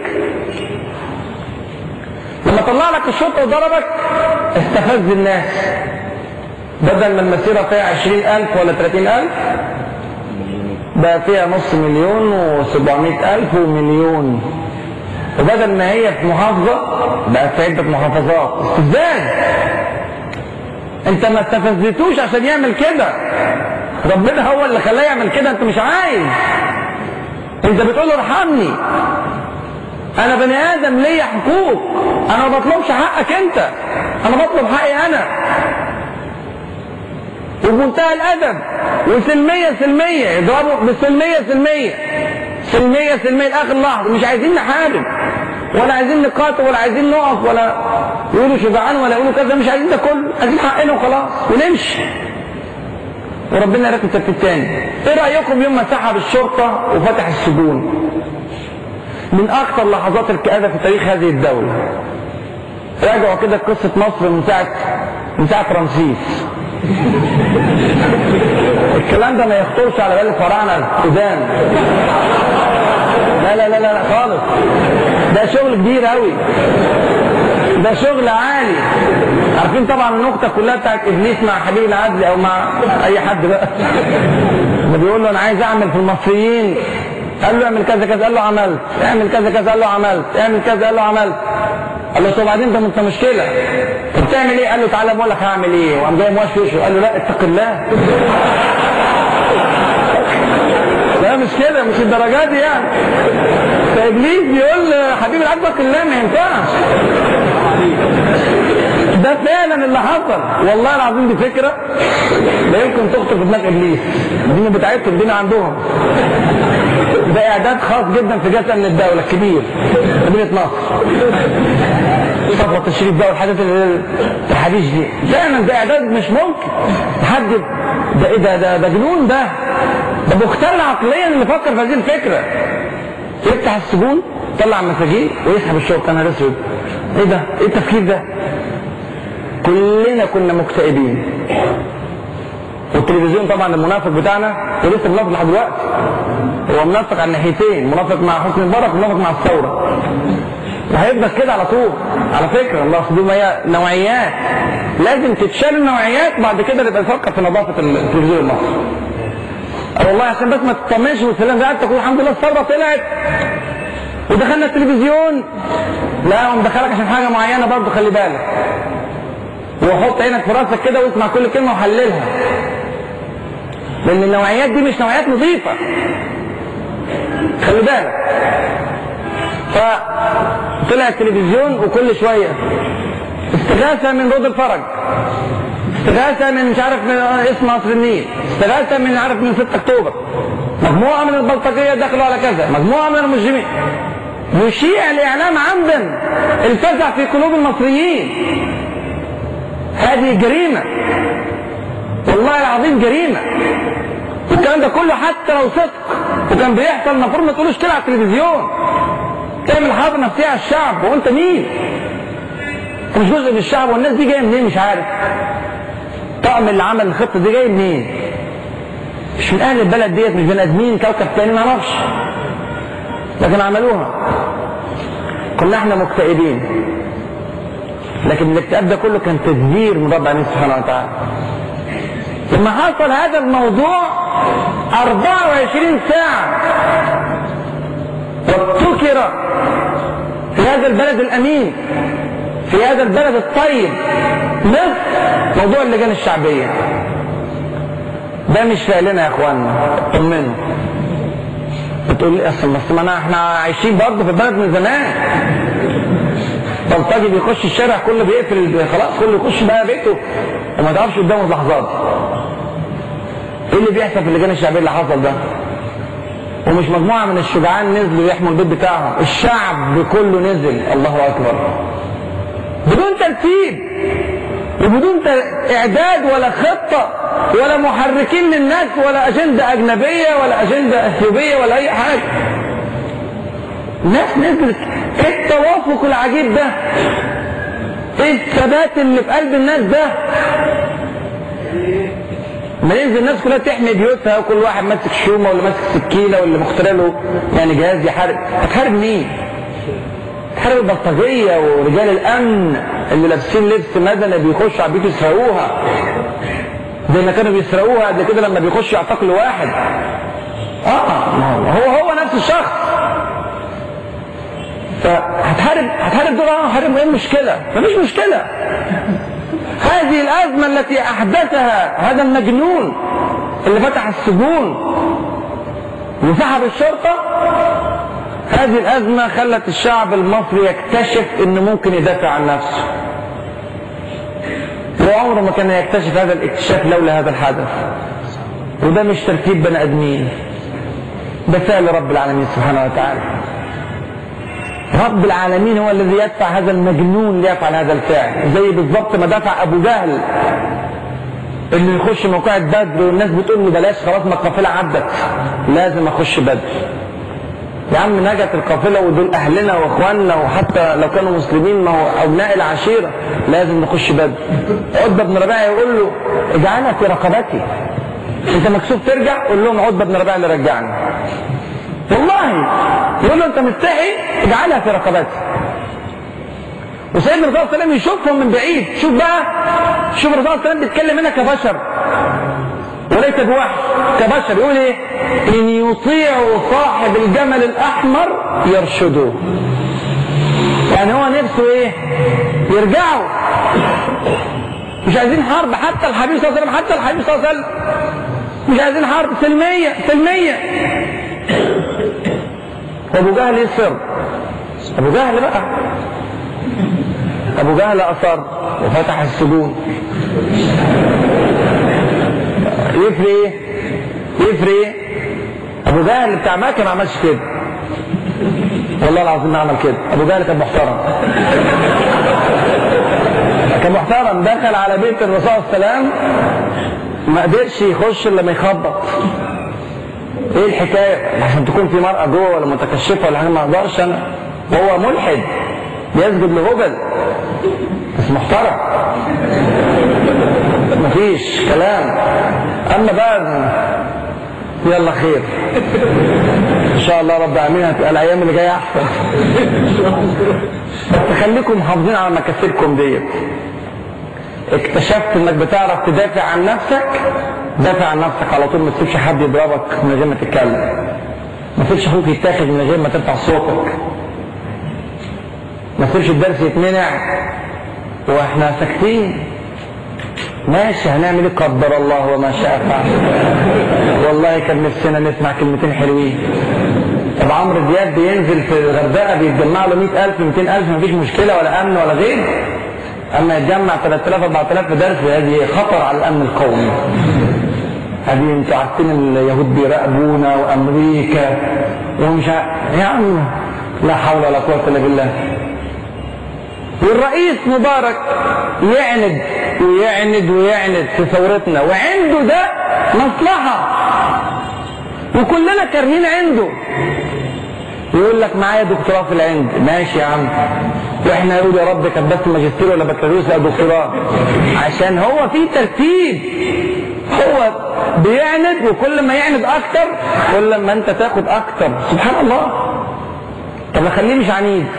لما طلع لك الشرطة وضربك استفز الناس، بدل ما المسيرة فيها عشرين ألف ولا ثلاثين ألف بقى فيها نص مليون وسبعمائة ألف ومليون، وبدل ما هي في محافظة بقى في عدة محافظات. استفزاز. انت ما استفزتوش عشان يعمل كده، ربنا هو اللي خلاه يعمل كده، انت مش عايز. انت بتقول له ارحمني، انا بني ادم ليا حقوق، انا ما بطلبش حقك انت، انا بطلب حقي انا. وبمنتهى الادب وسلميه سلميه، يضربوا بسلميه سلميه سلميه سلميه لاخر لحظه. مش عايزين نحارب ولا عايزين نقاتل ولا عايزين نقف ولا يقولوا شجعان ولا يقولوا كذا، مش عايزين ده كله، عايزين حقنا وخلاص ونمشي. وربنا يرتب ترتيب تاني. ايه رايكم يوم ما سحب الشرطه وفتح السجون؟ من اكثر لحظات الكآبة في تاريخ هذه الدولة. راجعوا كده قصة مصر من ساعة من ساعة رمسيس. الكلام ده ما يخطرش على بال الفراعنة القدام. لا لا لا لا خالص. ده شغل كبير قوي. ده شغل عالي. عارفين طبعا النقطة كلها بتاعت ابليس مع حبيب العدل او مع اي حد بقى. اللي بيقول له انا عايز اعمل في المصريين، قال له اعمل كذا كذا، قال له عملت. اعمل كذا كذا، قال له عملت. اعمل كذا، قال له عملت. قال له طب بعدين ده انت مشكله، طب تعمل ايه؟ قال له تعالى بقول لك هعمل ايه. وقام جاي موش وشه، قال له لا اتق الله. لا مش كده، مش الدرجات دي يعني. فابليس بيقول حبيب العبد اتق الله، ما ينفعش. ده فعلا اللي حصل، والله العظيم دي فكره لا يمكن تخطر في دماغ ابليس. الدين بتاعتهم الدين عندهم. ده اعداد خاص جدا في جزء من الدوله الكبير مدينه نصر. صفوه التشريف بقى والحاجات الحديث دي، فعلا ده اعداد مش ممكن حد. ده ايه ده؟ ده ده جنون، ده ده مختل عقليا اللي فكر في هذه الفكره. يفتح السجون، يطلع المساجين ويسحب الشرطه. انا اسود، ايه ده؟ ايه التفكير ده؟ كلنا كنا مكتئبين. والتلفزيون طبعا المنافق بتاعنا ولسه منافق لحد دلوقتي، هو منافق على الناحيتين، منافق مع حسني مبارك ومنافق مع الثوره، وهيفضل كده على طول. على فكره الله دي هي نوعيات، لازم تتشال النوعيات بعد كده نبقى نفكر في نظافه التلفزيون المصري. والله عشان بس ما تطمنش والسلام ده تقول الحمد لله الثوره طلعت ودخلنا التلفزيون. لا هو مدخلك عشان حاجه معينه برضه، خلي بالك. وحط عينك في راسك كده واسمع كل كلمه وحللها، لان النوعيات دي مش نوعيات نظيفه، خلي بالك. فطلع التلفزيون وكل شويه استغاثه من رود الفرج، استغاثه من مش عارف من اسم قصر النيل، استغاثه من عارف من ستة اكتوبر، مجموعه من البلطجيه دخلوا على كذا، مجموعه من المجرمين. يشيع الاعلام عمدا الفزع في قلوب المصريين. هذه جريمه، والله العظيم جريمه. والكلام ده كله حتى لو صدق وكان بيحصل المفروض ما تقولوش كده على التلفزيون، تعمل حرب نفسيه على الشعب. وانت مين؟ انت مش جزء من الشعب. والناس دي جايه منين؟ مش عارف. طقم اللي عمل الخطه دي جاي منين؟ مش من اهل البلد ديت، مش بني ادمين كوكب تاني ما نعرفش، لكن عملوها. كنا احنا مكتئبين، لكن الاكتئاب ده كله كان تدبير من رب العالمين سبحانه وتعالى. لما حصل هذا الموضوع أربعة وعشرين ساعة وابتكر في هذا البلد الأمين، في هذا البلد الطيب مصر، موضوع اللجان الشعبية. ده مش فعلنا يا اخوانا، طمنوا. بتقول لي اصل بس ما احنا عايشين برضه في البلد من زمان. بلطجي بيخش الشارع كله بيقفل خلاص، كله يخش بقى بيته وما تعرفش قدامه لحظات. ايه اللي بيحصل في اللجان الشعبيه اللي حصل ده؟ ومش مجموعه من الشجعان نزلوا يحموا البيت بتاعهم، الشعب كله نزل. الله اكبر، بدون ترتيب وبدون اعداد ولا خطه ولا محركين للناس ولا اجنده اجنبيه ولا اجنده اثيوبيه ولا اي حاجه. الناس نزلت. ايه التوافق العجيب ده؟ ايه الثبات اللي في قلب الناس ده؟ ما ينزل الناس كلها تحمي بيوتها وكل واحد ماسك شومه ولا ماسك سكينه ولا مخترع له يعني جهاز يحارب. هتحارب مين؟ هتحارب البلطجيه ورجال الامن اللي لابسين لبس مدني بيخشوا على البيوت يسرقوها زي ما كانوا بيسرقوها قبل كده لما بيخشوا يعتقلوا واحد. اه هو هو نفس الشخص. فهتحارب هتحارب دول. اه هتحارب. ايه المشكله؟ مفيش مشكله. هذه الازمه التي احدثها هذا المجنون اللي فتح السجون وسحب الشرطه، هذه الازمه خلت الشعب المصري يكتشف انه ممكن يدافع عن نفسه، وعمره ما كان يكتشف هذا الاكتشاف لولا هذا الحدث. وده مش ترتيب بني ادمين، ده فعل رب العالمين سبحانه وتعالى. رب العالمين هو الذي يدفع هذا المجنون ليفعل هذا الفعل، زي بالضبط ما دفع ابو جهل انه يخش موقعة بدر والناس بتقول له بلاش خلاص ما القافله عدت، لازم اخش بدر. يا عم نجت القافله ودول اهلنا واخواننا، وحتى لو كانوا مسلمين ما هو ابناء العشيره، لازم نخش بدر. عتبه بن ربيعه يقول له اجعلها في رقبتي، انت مكسوف ترجع؟ قول لهم عتبه بن ربيعه اللي رجعني. والله يقول له انت مستحي؟ اجعلها في رقبتي. وسيدنا الرسول صلى الله عليه وسلم يشوفهم من بعيد. شوف بقى، شوف الرسول صلى الله عليه وسلم بيتكلم هنا كبشر وليس بوحي، كبشر. يقول ايه؟ ان يطيعوا صاحب الجمل الاحمر يرشدوا. يعني هو نفسه ايه؟ يرجعوا. مش عايزين حرب. حتى الحبيب صلى الله عليه وسلم حتى الحبيب صلى الله عليه وسلم مش عايزين حرب، سلميه سلميه. ابو جهل يصر. ابو جهل بقى ابو جهل اصر وفتح السجون. يفرق ايه؟ يفرق ايه؟ ابو جهل بتاع مكه ما عملش كده، والله العظيم ما عمل كده. ابو جهل كان محترم، كان محترم. دخل على بيت الرسول صلى الله عليه وسلم ما قدرش يخش الا لما يخبط. ايه الحكايه؟ عشان تكون في مرأة جوه ولا متكشفه ولا حاجه؟ ما اقدرش انا. وهو ملحد بيسجد لهبل بس محترم، مفيش كلام. اما بقى يلا خير ان شاء الله رب العالمين، هتبقى الايام اللي جايه احسن. بس خليكم محافظين على مكاسبكم ديت. اكتشفت انك بتعرف تدافع عن نفسك، دافع عن نفسك على طول. ما تسيبش حد يضربك من غير ما تتكلم، ما تسيبش اخوك يتاخد من غير ما ترفع صوتك، ما تسيبش الدرس يتمنع واحنا ساكتين. ماشي هنعمل ايه؟ قدر الله وما شاء فعل. والله كان نفسنا نسمع كلمتين حلوين. طب عمرو دياب بينزل في الغردقه بيتجمع له مئة ألف مئتين ألف، مفيش مشكله ولا امن ولا غير. اما يتجمع ثلاثة آلاف أربعة آلاف في درس، هذه خطر على الامن القومي. هذه انتوا عارفين اليهود بيراقبونا وامريكا ومش يا عم لا حول ولا قوه الا بالله. والرئيس مبارك يعند ويعند ويعند في ثورتنا، وعنده ده مصلحه وكلنا كارهين عنده. يقول لك معايا دكتوراه في العند، ماشي يا عم، واحنا نقول يا رب كان بس ماجستير ولا بكالوريوس لا دكتوراه، عشان هو في ترتيب. هو بيعند، وكل ما يعند اكتر كل ما انت تاخد اكتر. سبحان الله. طب اخليه مش عنيد،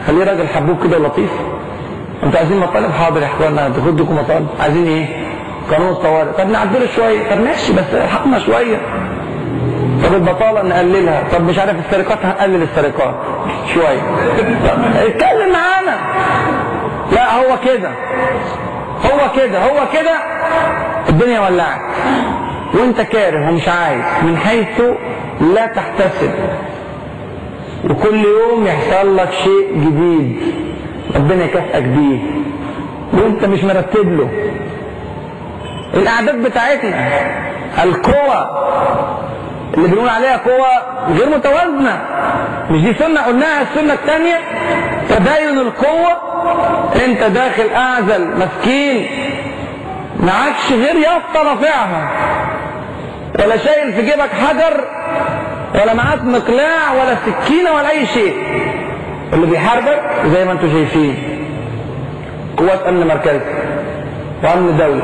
خليه راجل حبوب كده لطيف. انتوا عايزين مطالب؟ حاضر يا اخوانا تاخدكم مطالب. عايزين ايه؟ قانون الطوارئ. طب نعدله شويه. طب ماشي بس حقنا شويه. طب البطاله نقللها. طب مش عارف السرقات هنقلل السرقات شويه. طب اتكلم معانا. لا هو كده هو كده هو كده الدنيا ولعت وانت كاره ومش عايز من حيث لا تحتسب، وكل يوم يحصل لك شيء جديد ربنا يكافئك بيه وانت مش مرتب له. الاعداد بتاعتنا القوى اللي بنقول عليها قوى غير متوازنه، مش دي سنه قلناها؟ السنه الثانيه تباين القوه. انت داخل اعزل مسكين معكش غير يافطه رافعها، ولا شايل في جيبك حجر، ولا معاك مقلاع ولا سكينه ولا اي شيء. اللي بيحاربك زي ما انتم شايفين قوات امن مركزي وامن دولي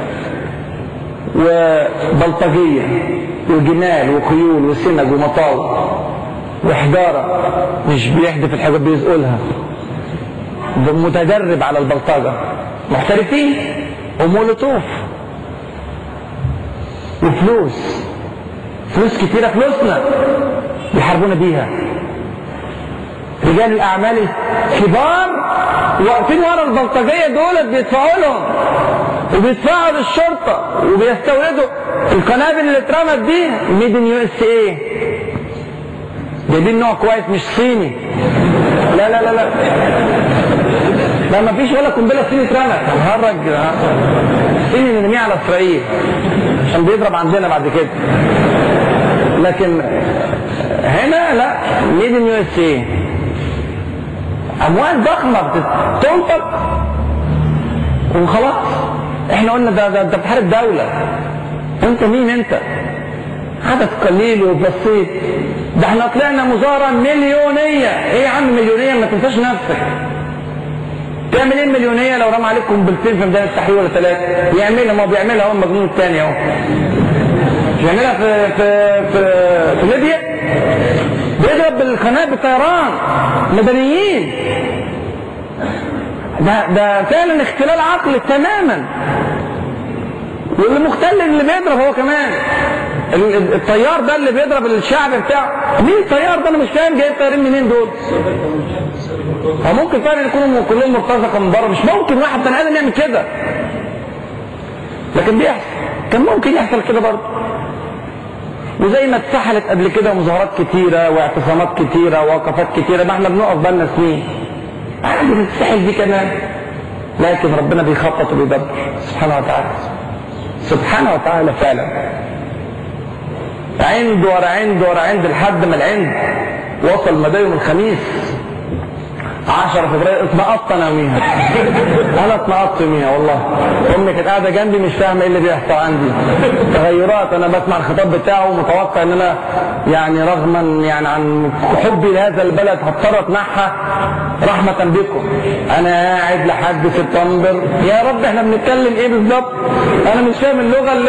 وبلطجيه وجمال وخيول وسنج ومطاوع وحجاره، مش بيحدف الحاجات بيزقلها، ده متدرب على البلطجه، محترفين ومولوتوف وفلوس فلوس كتيره، فلوسنا بيحاربونا بيها. رجال الاعمال الكبار واقفين ورا البلطجيه دول بيدفعوا لهم وبيدفعوا للشرطه وبيستوردوا القنابل اللي اترمت دي ميد ان يو اس اي، جايبين نوع كويس مش صيني. لا لا لا لا لا ما فيش ولا قنبله صيني اترمت. هنهرج الصيني نرميه على اسرائيل عشان بيضرب عندنا بعد كده، لكن هنا لا، ميد ان يو اس اي. اموال ضخمه بتنطق وخلاص. احنا قلنا ده ده انت بتحارب دوله. انت مين انت؟ عدد قليل وبسيط. ده احنا طلعنا مظاهره مليونيه. ايه يا عم مليونيه؟ ما تنساش نفسك. تعمل ايه مليونيه لو رمى عليك قنبلتين في ميدان التحرير ولا ثلاثه؟ يعملها، ما هو بيعملها هو المجنون الثاني اهو. بيعملها في في في, في ليبيا، بيضرب بالقنابل بالطيران مدنيين. ده ده فعلا اختلال عقلي تماما. واللي مختل اللي بيضرب هو كمان الطيار ده اللي بيضرب الشعب بتاعه. مين الطيار ده؟ انا مش فاهم جايب طيارين منين دول؟ هو ممكن فعلا يكونوا كلهم مرتزقه من بره، مش ممكن واحد بني ادم يعمل كده، لكن بيحصل. كان ممكن يحصل كده برضه. وزي ما اتسحلت قبل كده مظاهرات كتيره واعتصامات كتيره ووقفات كتيره، ما احنا بنقف بقالنا سنين عادي بتتسحل دي كمان، لكن ربنا بيخطط وبيدبر سبحانه وتعالى. سبحانه وتعالى فعلا. عند ورا عند ورا عند لحد ما العند وصل مدى يوم الخميس عشرة فبراير. اتنقطت انا يوميها. انا اتنقطت يوميها والله. امي كانت قاعده جنبي مش فاهمه ايه اللي بيحصل عندي. تغيرات. انا بسمع الخطاب بتاعه ومتوقع ان انا يعني رغما يعني عن حبي لهذا البلد هضطر اتنحى رحمه بكم. انا قاعد لحد سبتمبر. يا رب احنا بنتكلم ايه بالظبط؟ انا مش فاهم اللغه اللي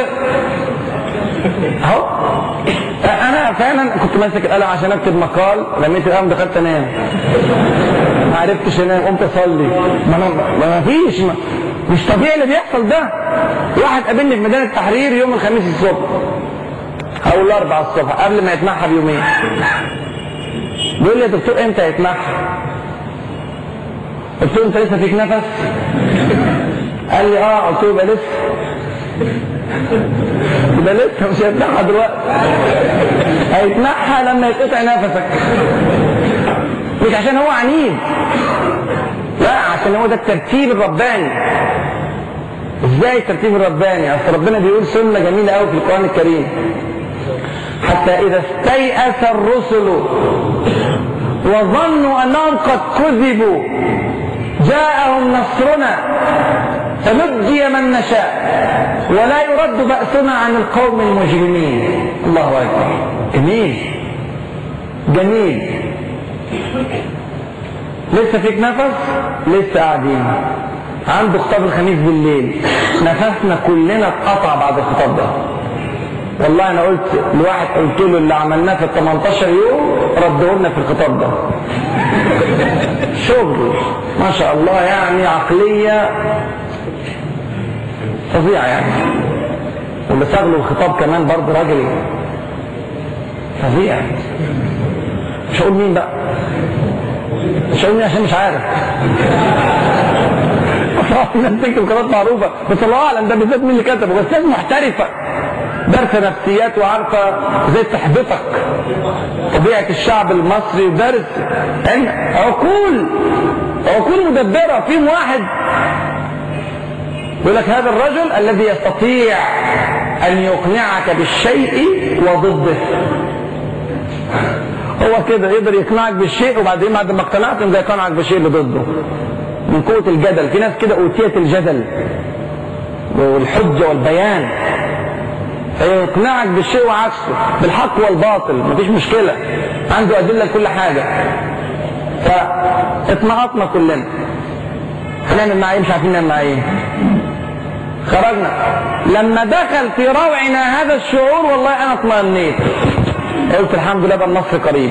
اهو. انا فعلا كنت ماسك القلم عشان اكتب مقال، رميت القلم دخلت انام. ما عرفتش انام، قمت اصلي. ما انا ما فيش ما مش طبيعي اللي بيحصل ده. واحد قابلني في ميدان التحرير يوم الخميس الصبح او الاربعاء الصبح قبل ما يتنحى بيومين. بيقول لي يا دكتور امتى هيتنحى؟ قلت له انت لسه فيك نفس؟ قال لي اه. قلت له يبقى لسه يبقى لسه مش هيتنحى دلوقتي، هيتنحى لما يتقطع نفسك. مش عشان هو عنيد، لا، عشان هو ده الترتيب الرباني. ازاي الترتيب الرباني؟ اصل ربنا بيقول سنه جميله قوي في القران الكريم: حتى اذا استيأس الرسل وظنوا انهم قد كذبوا جاءهم نصرنا فنجي من نشاء ولا يرد بأسنا عن القوم المجرمين. الله أكبر. جميل جميل. لسه فيك نفس؟ لسه قاعدين. عنده خطاب الخميس بالليل، نفسنا كلنا اتقطع بعد الخطاب ده. والله انا قلت لواحد، قلت له اللي عملناه في ال تمنتاشر يوم رده لنا في الخطاب ده. شغل ما شاء الله، يعني عقلية فظيعة يعني. واللي شغله الخطاب كمان برضه راجل فظيع. مش هقول مين بقى، مش هقول مين عشان مش عارف. الناس بتكتب كلمات معروفة بس الله أعلم ده بالذات مين اللي كتبه، بس ناس محترفة دارسة نفسيات وعارفة ازاي تحبطك طبيعة الشعب المصري، ودارس يعني عقول عقول مدبرة. فيهم واحد يقول لك هذا الرجل الذي يستطيع أن يقنعك بالشيء وضده. هو كده يقدر يقنعك بالشيء وبعدين بعد ما اقتنعت يقدر يقنعك بالشيء اللي ضده من قوة الجدل. في ناس كده أوتيت الجدل والحجة والبيان، فيقنعك بالشيء وعكسه بالحق والباطل، مفيش مشكلة، عنده أدلة لكل حاجة. فاتنقطنا كلنا، هنعمل مع ايه؟ مش عارفين نعمل مع ايه. خرجنا لما دخل في روعنا هذا الشعور والله انا اطمئنيت، قلت الحمد لله بقى النصر قريب،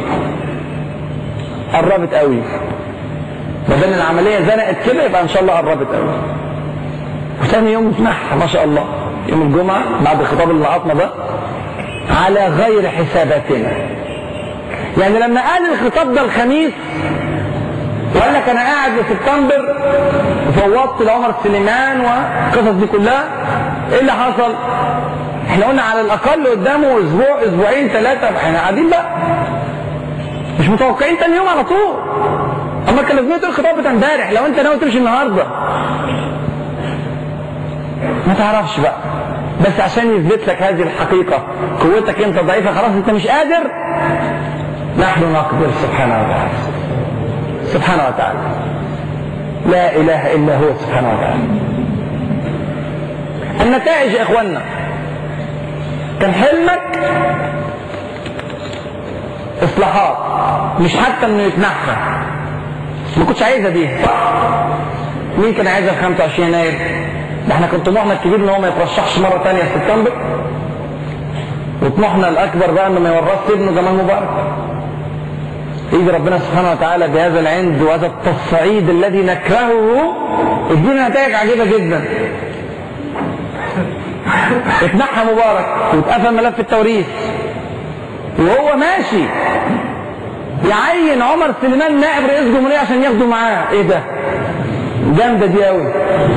قربت قوي، ما دام العمليه زنقت كده يبقى ان شاء الله قربت قوي. وثاني يوم اتنحى ما شاء الله يوم الجمعه بعد الخطاب اللي لقطنا ده على غير حساباتنا. يعني لما قال الخطاب ده الخميس وقال لك انا قاعد في سبتمبر وفوضت لعمر سليمان والقصص دي كلها، ايه اللي حصل؟ احنا قلنا على الاقل قدامه اسبوع اسبوعين ثلاثه، احنا قاعدين بقى مش متوقعين تاني يوم على طول. اما كان لازم تقول الخطاب بتاع امبارح، لو انت ناوي تمشي النهارده ما تعرفش بقى، بس عشان يثبت لك هذه الحقيقه قوتك انت ضعيفه خلاص انت مش قادر، نحن نقدر سبحانه وتعالى سبحانه وتعالى، لا اله الا هو سبحانه وتعالى. النتائج يا اخوانا، كان حلمك اصلاحات مش حتى انه يتنحى، ما كنتش عايزها دي صح؟ مين كان عايزها في خمسة وعشرين يناير؟ ده احنا كان طموحنا الكبير ان هو ما يترشحش مره ثانيه في سبتمبر، وطموحنا الاكبر بقى انه ما يورثش ابنه جمال مبارك. يجي ربنا سبحانه وتعالى بهذا العند وهذا التصعيد الذي نكرهه يدينا نتائج عجيبه جدا. اتنحى مبارك واتقفل ملف التوريث وهو ماشي يعين عمر سليمان نائب رئيس جمهورية عشان ياخده معاه. ايه ده؟ جامدة دي قوي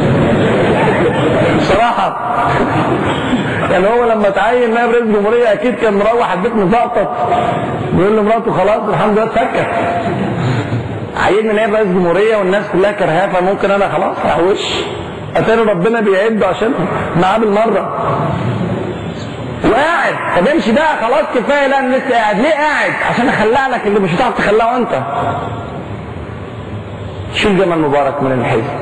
بصراحة. يعني هو لما تعين نائب رئيس جمهورية اكيد كان مروح البيت مزقطط بيقول لمراته خلاص الحمد لله اتسكت، عيني نائب رئيس جمهورية والناس كلها كرهاه فممكن انا خلاص احوش. اتاري ربنا بيعده عشان معاه بالمرة وقاعد. طب امشي بقى خلاص كفايه، لا انا لسه قاعد. ليه قاعد؟ عشان اخلع لك اللي مش هتعرف تخلعه انت. شيل جمال مبارك من الحزب،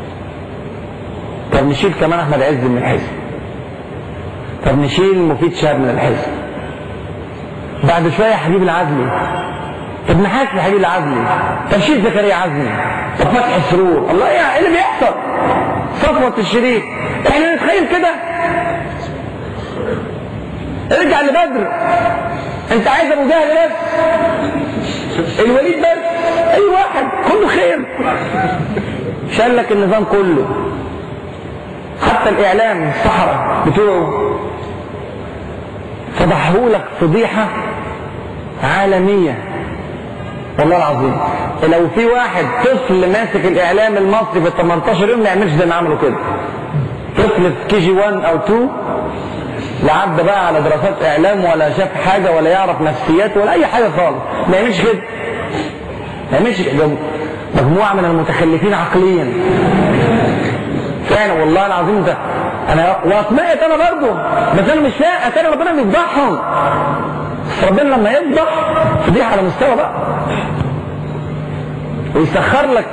طب نشيل كمان احمد عز من الحزب، طب نشيل مفيد شاب من الحزب، بعد شويه حبيب العزمي، طب نحاسب حبيب العزمي، طب شيل زكريا عزمي، طب فتحي سرور. الله يا ايه اللي بيحصل؟ صفوة الشريف. احنا نتخيل كده؟ ارجع لبدر، انت عايز ابو جهل بس، الوليد بس، اي واحد كله خير. شال لك النظام كله، حتى الاعلام الصحراء بتوعه فضحوا لك فضيحه عالميه والله العظيم. لو في واحد طفل ماسك الاعلام المصري في تمنتاشر يوم ما يعملش زي ما عملوا كده. طفل في كي جي واحد او اتنين لا عدى بقى على دراسات اعلام ولا شاف حاجه ولا يعرف نفسيات ولا اي حاجه خالص، ما يعملش كده. ما يعملش كده. مجموعه من المتخلفين عقليا فعلا والله العظيم. ده انا واطمئت انا برضه، بس انا مش فاهم اتاري ربنا بيفضحهم. ربنا لما يفضح فضيحه على مستوى بقى ويسخر لك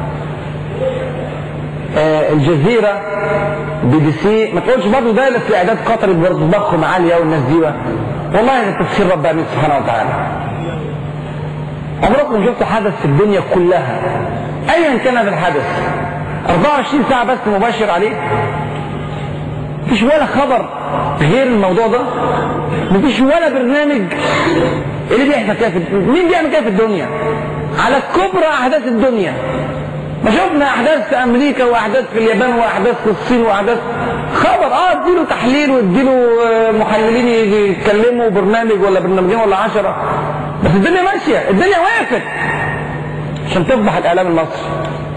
آه الجزيره بي بي سي، ما تقولش برضه ده في اعداد قطري برضه ضخم عاليه والناس دي بقى. والله ده تفسير رب العالمين سبحانه وتعالى. عمركم شفتوا حدث في الدنيا كلها ايا كان هذا الحدث اربعة وعشرين ساعه بس مباشر عليه؟ مفيش ولا خبر غير الموضوع ده، مفيش ولا برنامج. اللي بيحصل كده في... مين بيعمل كده في الدنيا؟ على كبرى احداث الدنيا. ما شفنا احداث في امريكا واحداث في اليابان واحداث في الصين واحداث خبر اه اديله تحليل واديله محللين يتكلموا برنامج ولا برنامجين ولا عشرة، بس الدنيا ماشيه، الدنيا وقفت عشان تفضح الاعلام المصري.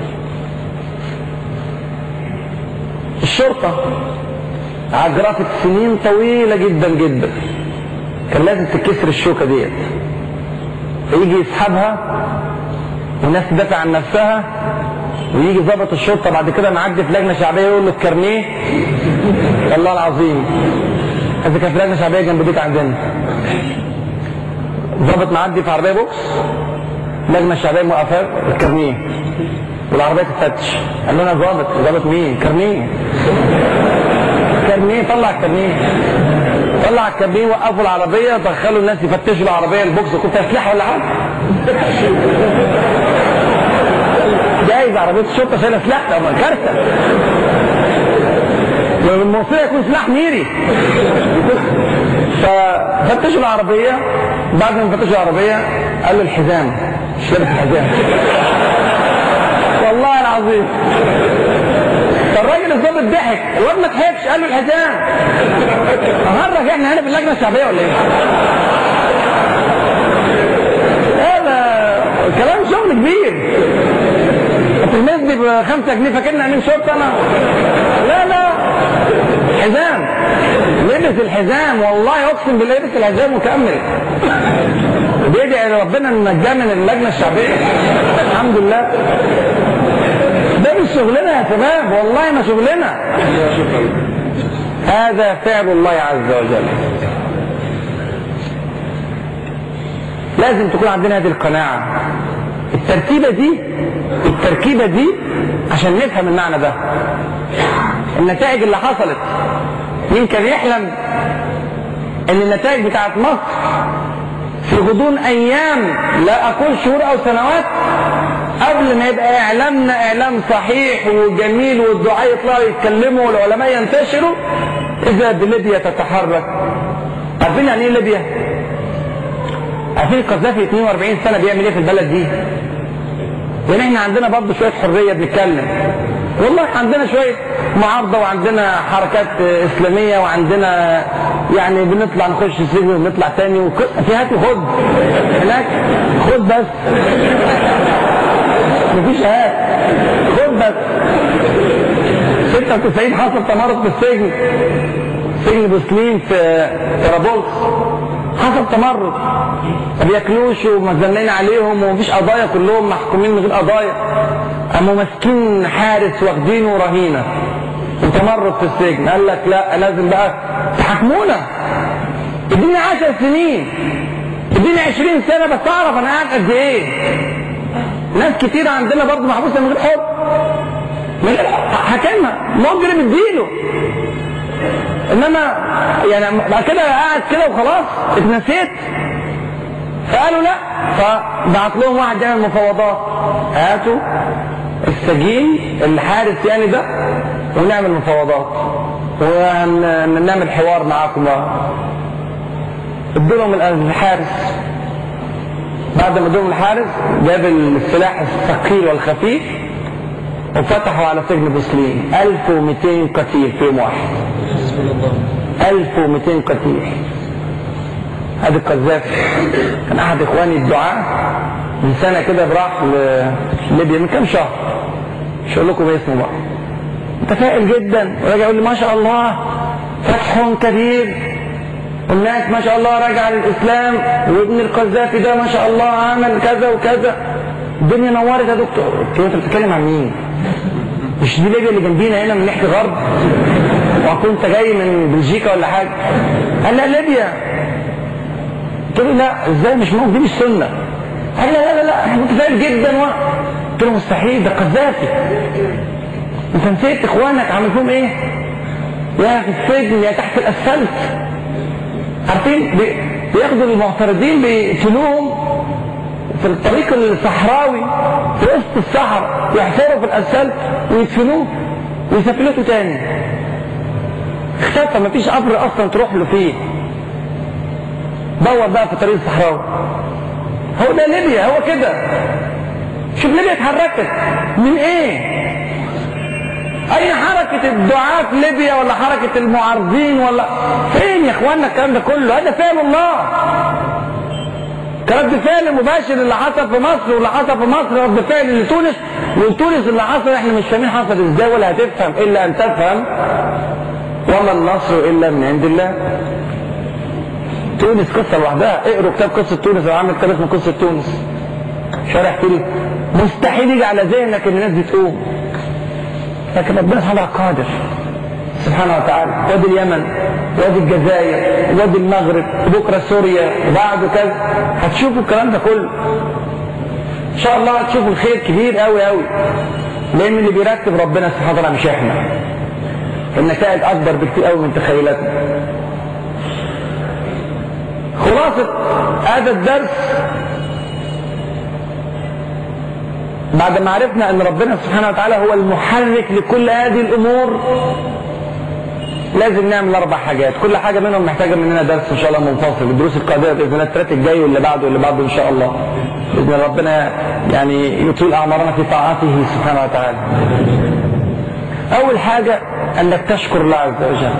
الشرطه عجرفت سنين طويله جدا جدا، كان لازم تكسر الشوكه ديت، فيجي يسحبها والناس تدافع عن نفسها، ويجي ضابط الشرطه بعد كده معدي في لجنه شعبيه يقول له الكارنيه. والله العظيم هذا كان في لجنه شعبيه جنب بيت عندنا، ضابط معدي في عربيه بوكس، لجنه شعبيه موقفاه الكارنيه، والعربيه تتفتش. قال له انا ضابط. ضابط مين؟ كارنيه. كارنيه. طلع الكارنيه، طلع الكارنيه، وقفوا العربيه، دخلوا الناس يفتشوا العربيه البوكس، كنت اسلحه ولا حاجه؟ جايز عربيه الشرطه شايله سلاح، ده كارثه. والموصله يكون سلاح ميري. ففتشوا العربيه، بعد ما فتشوا العربيه قال له الحزام، مش لابس الحزام. والله العظيم فالراجل الضابط ضحك، الواد ما ضحكش، قال له الحزام. هنهرج احنا هنا في اللجنه الشعبيه ولا ايه؟ هذا كلام شغل كبير. تلميذني بخمسة جنيه فاكرني امين شرطه انا؟ لا لا، حزام، لبس الحزام، والله اقسم بالله لبس الحزام وكمل. بيدعي ربنا ان نجاه من اللجنه الشعبيه. الحمد لله. ده مش شغلنا يا شباب، والله ما شغلنا. هذا فعل الله عز وجل. لازم تكون عندنا هذه القناعه. التركيبه دي التركيبه دي عشان نفهم المعنى ده. النتائج اللي حصلت، مين كان يحلم ان النتائج بتاعت مصر في غضون ايام، لا اقول شهور او سنوات، قبل ما يبقى اعلامنا اعلام صحيح وجميل والدعاة يطلعوا يتكلموا والعلماء ينتشروا، اذا بليبيا تتحرك. عارفين يعني ايه ليبيا؟ عارفين القذافي اثنين وأربعين سنه بيعمل ايه في البلد دي؟ يعني احنا عندنا برضه شويه حريه بنتكلم، والله عندنا شويه معارضه، وعندنا حركات اسلاميه، وعندنا يعني بنطلع نخش السجن ونطلع تاني، وك... في هات وخد هناك، خد بس مفيش هات، خد بس. ستة وتسعين حصل تمرد في السجن، سجن بوسلين في طرابلس، حصل تمرد، ما بياكلوش ومزنين عليهم ومفيش قضايا، كلهم محكومين من غير قضايا، قاموا ماسكين حارس واخدينه رهينه وتمرد في السجن. قال لك لا لازم بقى تحاكمونا، اديني عشر سنين، اديني عشرين سنه بس اعرف انا قاعد قد ايه. ناس كتير عندنا برضه محبوسه من غير حكم، من غير حكمها، مجرم اديله، انما يعني بعد كده قاعد كده وخلاص اتنسيت. فقالوا لا، فبعت لهم واحد يعمل مفاوضات، هاتوا السجين الحارس يعني ده ونعمل مفاوضات ونعمل حوار معاكم بقى. ادوا لهم الحارس، بعد ما ادوا الحارس جاب السلاح الثقيل والخفيف وفتحوا على سجن بوسلين ألف ومئتين قتيل في يوم واحد. ألف ومئتين قتيل. هذا القذافي كان احد اخواني الدعاة من سنه كده، راح لليبيا من كام شهر، مش هقول لكم اسمه بقى، متفائل جدا، وراجع يقول لي ما شاء الله فتح كبير، والناس ما شاء الله راجعه للاسلام، وابن القذافي ده ما شاء الله عمل كذا وكذا، الدنيا نورت يا دكتور. قلت له انت بتتكلم عن مين؟ مش دي ليبيا اللي جنبينا هنا من ناحيه الغرب؟ وكنت جاي من بلجيكا ولا حاجه؟ قال لا ليبيا. قلت له لا ازاي، مش ممكن، دي مش سنه. قال لا لا لا, لا. احنا متفائل جدا و... قلت له مستحيل، ده قذافي، انت نسيت اخوانك عملوا فيهم ايه؟ يا في السجن يا تحت الاسفلت. عارفين بي... بياخدوا المعترضين بيقتلوهم في الطريق الصحراوي في وسط الصحراء، يحفروا في الاسفلت ويدفنوه ويسفلتوا تاني. اختفى، مفيش قبر اصلا تروح له فيه. دور بقى في طريق الصحراوي. هو ده ليبيا، هو كده. شوف ليبيا اتحركت من ايه؟ اين حركة الدعاة في ليبيا ولا حركة المعارضين ولا فين يا اخوانا الكلام ده كله؟ هذا فعل الله. كرد فعل مباشر اللي حصل في مصر، واللي حصل في مصر رد فعل لتونس، وتونس اللي حصل احنا مش فاهمين حصل ازاي ولا هتفهم الا ان تفهم وما النصر الا من عند الله. تونس قصه لوحدها، اقروا كتاب قصه تونس او عامل كتاب اسمه قصه تونس. شارح كده مستحيل يجي على ذهنك ان الناس دي تقوم، لكن ربنا سبحانه قادر سبحانه وتعالى. وادي اليمن وادي الجزائر وادي المغرب وبكره سوريا وبعده كذا، هتشوفوا الكلام ده كله ان شاء الله. هتشوفوا الخير كبير قوي قوي، لان اللي بيرتب ربنا سبحانه وتعالى مش احنا. النتائج اكبر بكتير قوي من تخيلاتنا. خلاصه هذا الدرس بعد ما عرفنا ان ربنا سبحانه وتعالى هو المحرك لكل هذه الامور، لازم نعمل اربع حاجات، كل حاجه منهم محتاجه مننا درس ان شاء الله منفصل. الدروس القادمه باذن الله الثلاث الجاي واللي بعده واللي بعده ان شاء الله باذن ربنا يعني يطيل اعمارنا في طاعته سبحانه وتعالى. اول حاجه انك تشكر الله عز وجل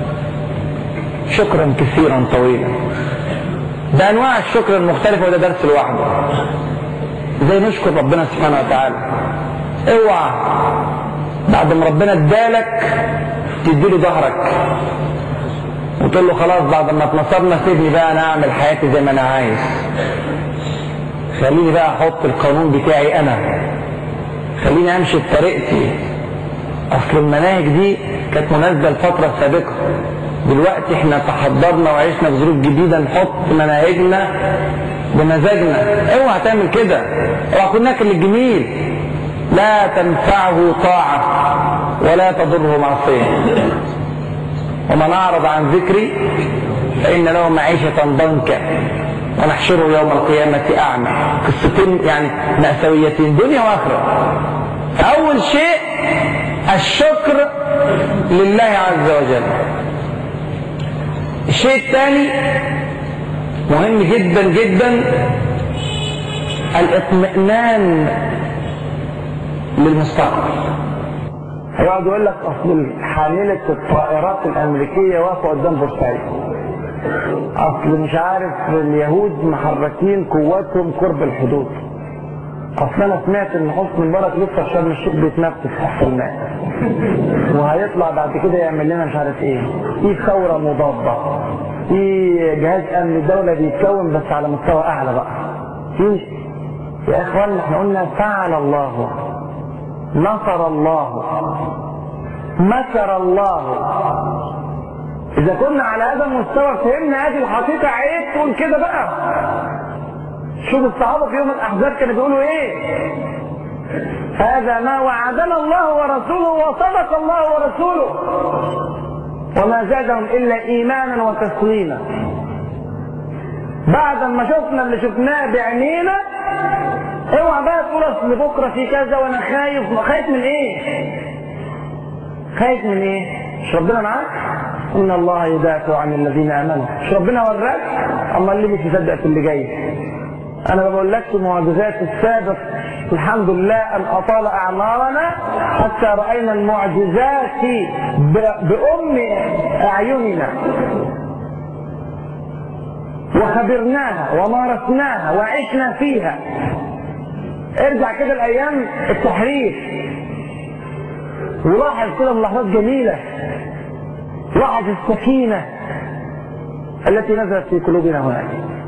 شكرا كثيرا طويلا بانواع الشكر المختلفه، وده درس لوحده. ازاي نشكر ربنا سبحانه وتعالى؟ اوعى بعد ما ربنا ادالك تديله ظهرك وتقول له خلاص بعد ما اتنصرنا سيبني بقى انا اعمل حياتي زي ما انا عايز، خليني بقى احط القانون بتاعي انا، خليني امشي بطريقتي. اصل المناهج دي كانت مناسبه لفتره سابقه، دلوقتي احنا تحضرنا وعشنا في ظروف جديده نحط مناهجنا بمزاجنا. اوعى تعمل كده، اوعى تكون ناكل الجميل. لا تنفعه طاعه ولا تضره معصيه. ومن اعرض عن ذكري فان له معيشه ضنكا ونحشره يوم القيامه اعمى. قصتين يعني مأساويتين دنيا واخره. فاول شيء الشكر لله عز وجل. الشيء الثاني مهم جدا جدا الاطمئنان للمستقبل. هيقعد يقول لك اصل حامله الطائرات الامريكيه واقفه قدام بورسعيد، اصل مش عارف اليهود محركين قواتهم قرب الحدود، اصل انا سمعت ان حسني مبارك لسه في شرم الشيخ بيتنفس تحت الماء وهيطلع بعد كده يعمل لنا مش عارف ايه، في ثوره مضاده، في جهاز امن الدوله بيتكون بس على مستوى اعلى بقى. في يا اخوان احنا قلنا فعل الله، نصر الله، مكر الله. اذا كنا على هذا المستوى فهمنا هذه الحقيقه، عيب تقول كده بقى. شوف الصحابه في يوم الاحزاب كانوا بيقولوا ايه؟ هذا ما وعدنا الله ورسوله وصدق الله ورسوله وما زادهم الا ايمانا وتسليما. بعد ما شفنا اللي شفناه بعينينا اوعى بقى تقول اصل بكره في كذا وانا خايف. خايف من ايه؟ خايف من ايه؟ مش ربنا معاك؟ ان الله يدافع عن الذين امنوا. مش ربنا وراك؟ اما اللي مش مصدق في اللي جاي. انا ما بقولكش معجزات السابق الحمد لله ان اطال اعمارنا حتى راينا المعجزات بام اعيننا وخبرناها ومارسناها وعشنا فيها. ارجع كده لايام التحرير ولاحظ كده ملاحظات جميله، لاحظ السكينه التي نزلت في قلوبنا هناك.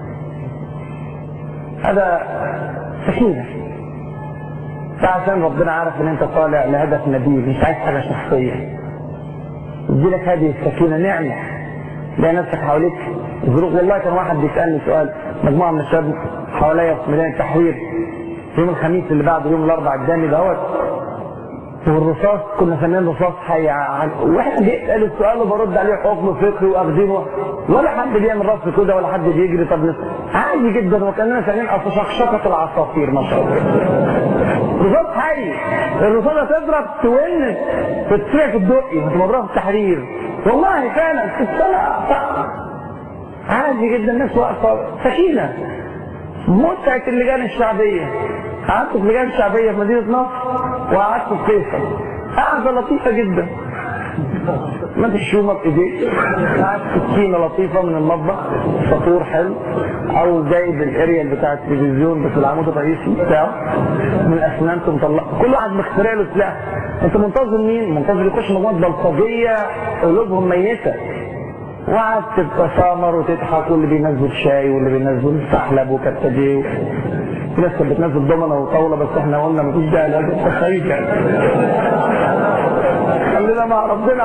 هذا سكينه فعشان ربنا عارف ان انت طالع لهدف نبيل، مش عايز حاجه شخصيه. يديلك هذه السكينه نعمه، تلاقي نفسك حواليك ظروف. والله كان واحد بيسالني سؤال، مجموعه من الشباب حواليا في ميدان التحرير يوم الخميس اللي بعده يوم الاربعاء الجاني دوت، والرصاص كنا فنانين رصاص حي عن واحد بيسال السؤال وبرد عليه حكم فقهي واخدينه، ولا حد بيعمل رص كده ولا حد بيجري. طب عادي جدا وكاننا فنانين شقشقه العصافير ما شاء الله. رصاص حي، الرصاصه تضرب تون تتسرع في الدقي وتمرها في التحرير. والله فعلا في السنه عادي جدا، الناس واقفه سكينه. متعه اللجان الشعبيه قعدت في اللجان الشعبيه في مدينه نصر وقعدت في فيصل، قعده لطيفه جدا، ماسك الشومه بايديك، قاعد سكينه لطيفه من المطبخ، فطور حلو، او جايب الاريال بتاع التلفزيون بس العمود الرئيسي بتاعه من اسنانته مطلع، كل واحد مخترع له سلاح. انت منتظر مين؟ منتظر يخش مجموعه بلطجيه قلوبهم ميته، وقعدت تتسامر وتضحك، واللي بينزل شاي واللي بينزل سحلب وكتاجيه، في ناس كانت بتنزل ضمنه وطاوله، بس احنا قلنا مفيش داعي لهذا التخيل يعني. خلينا مع ربنا.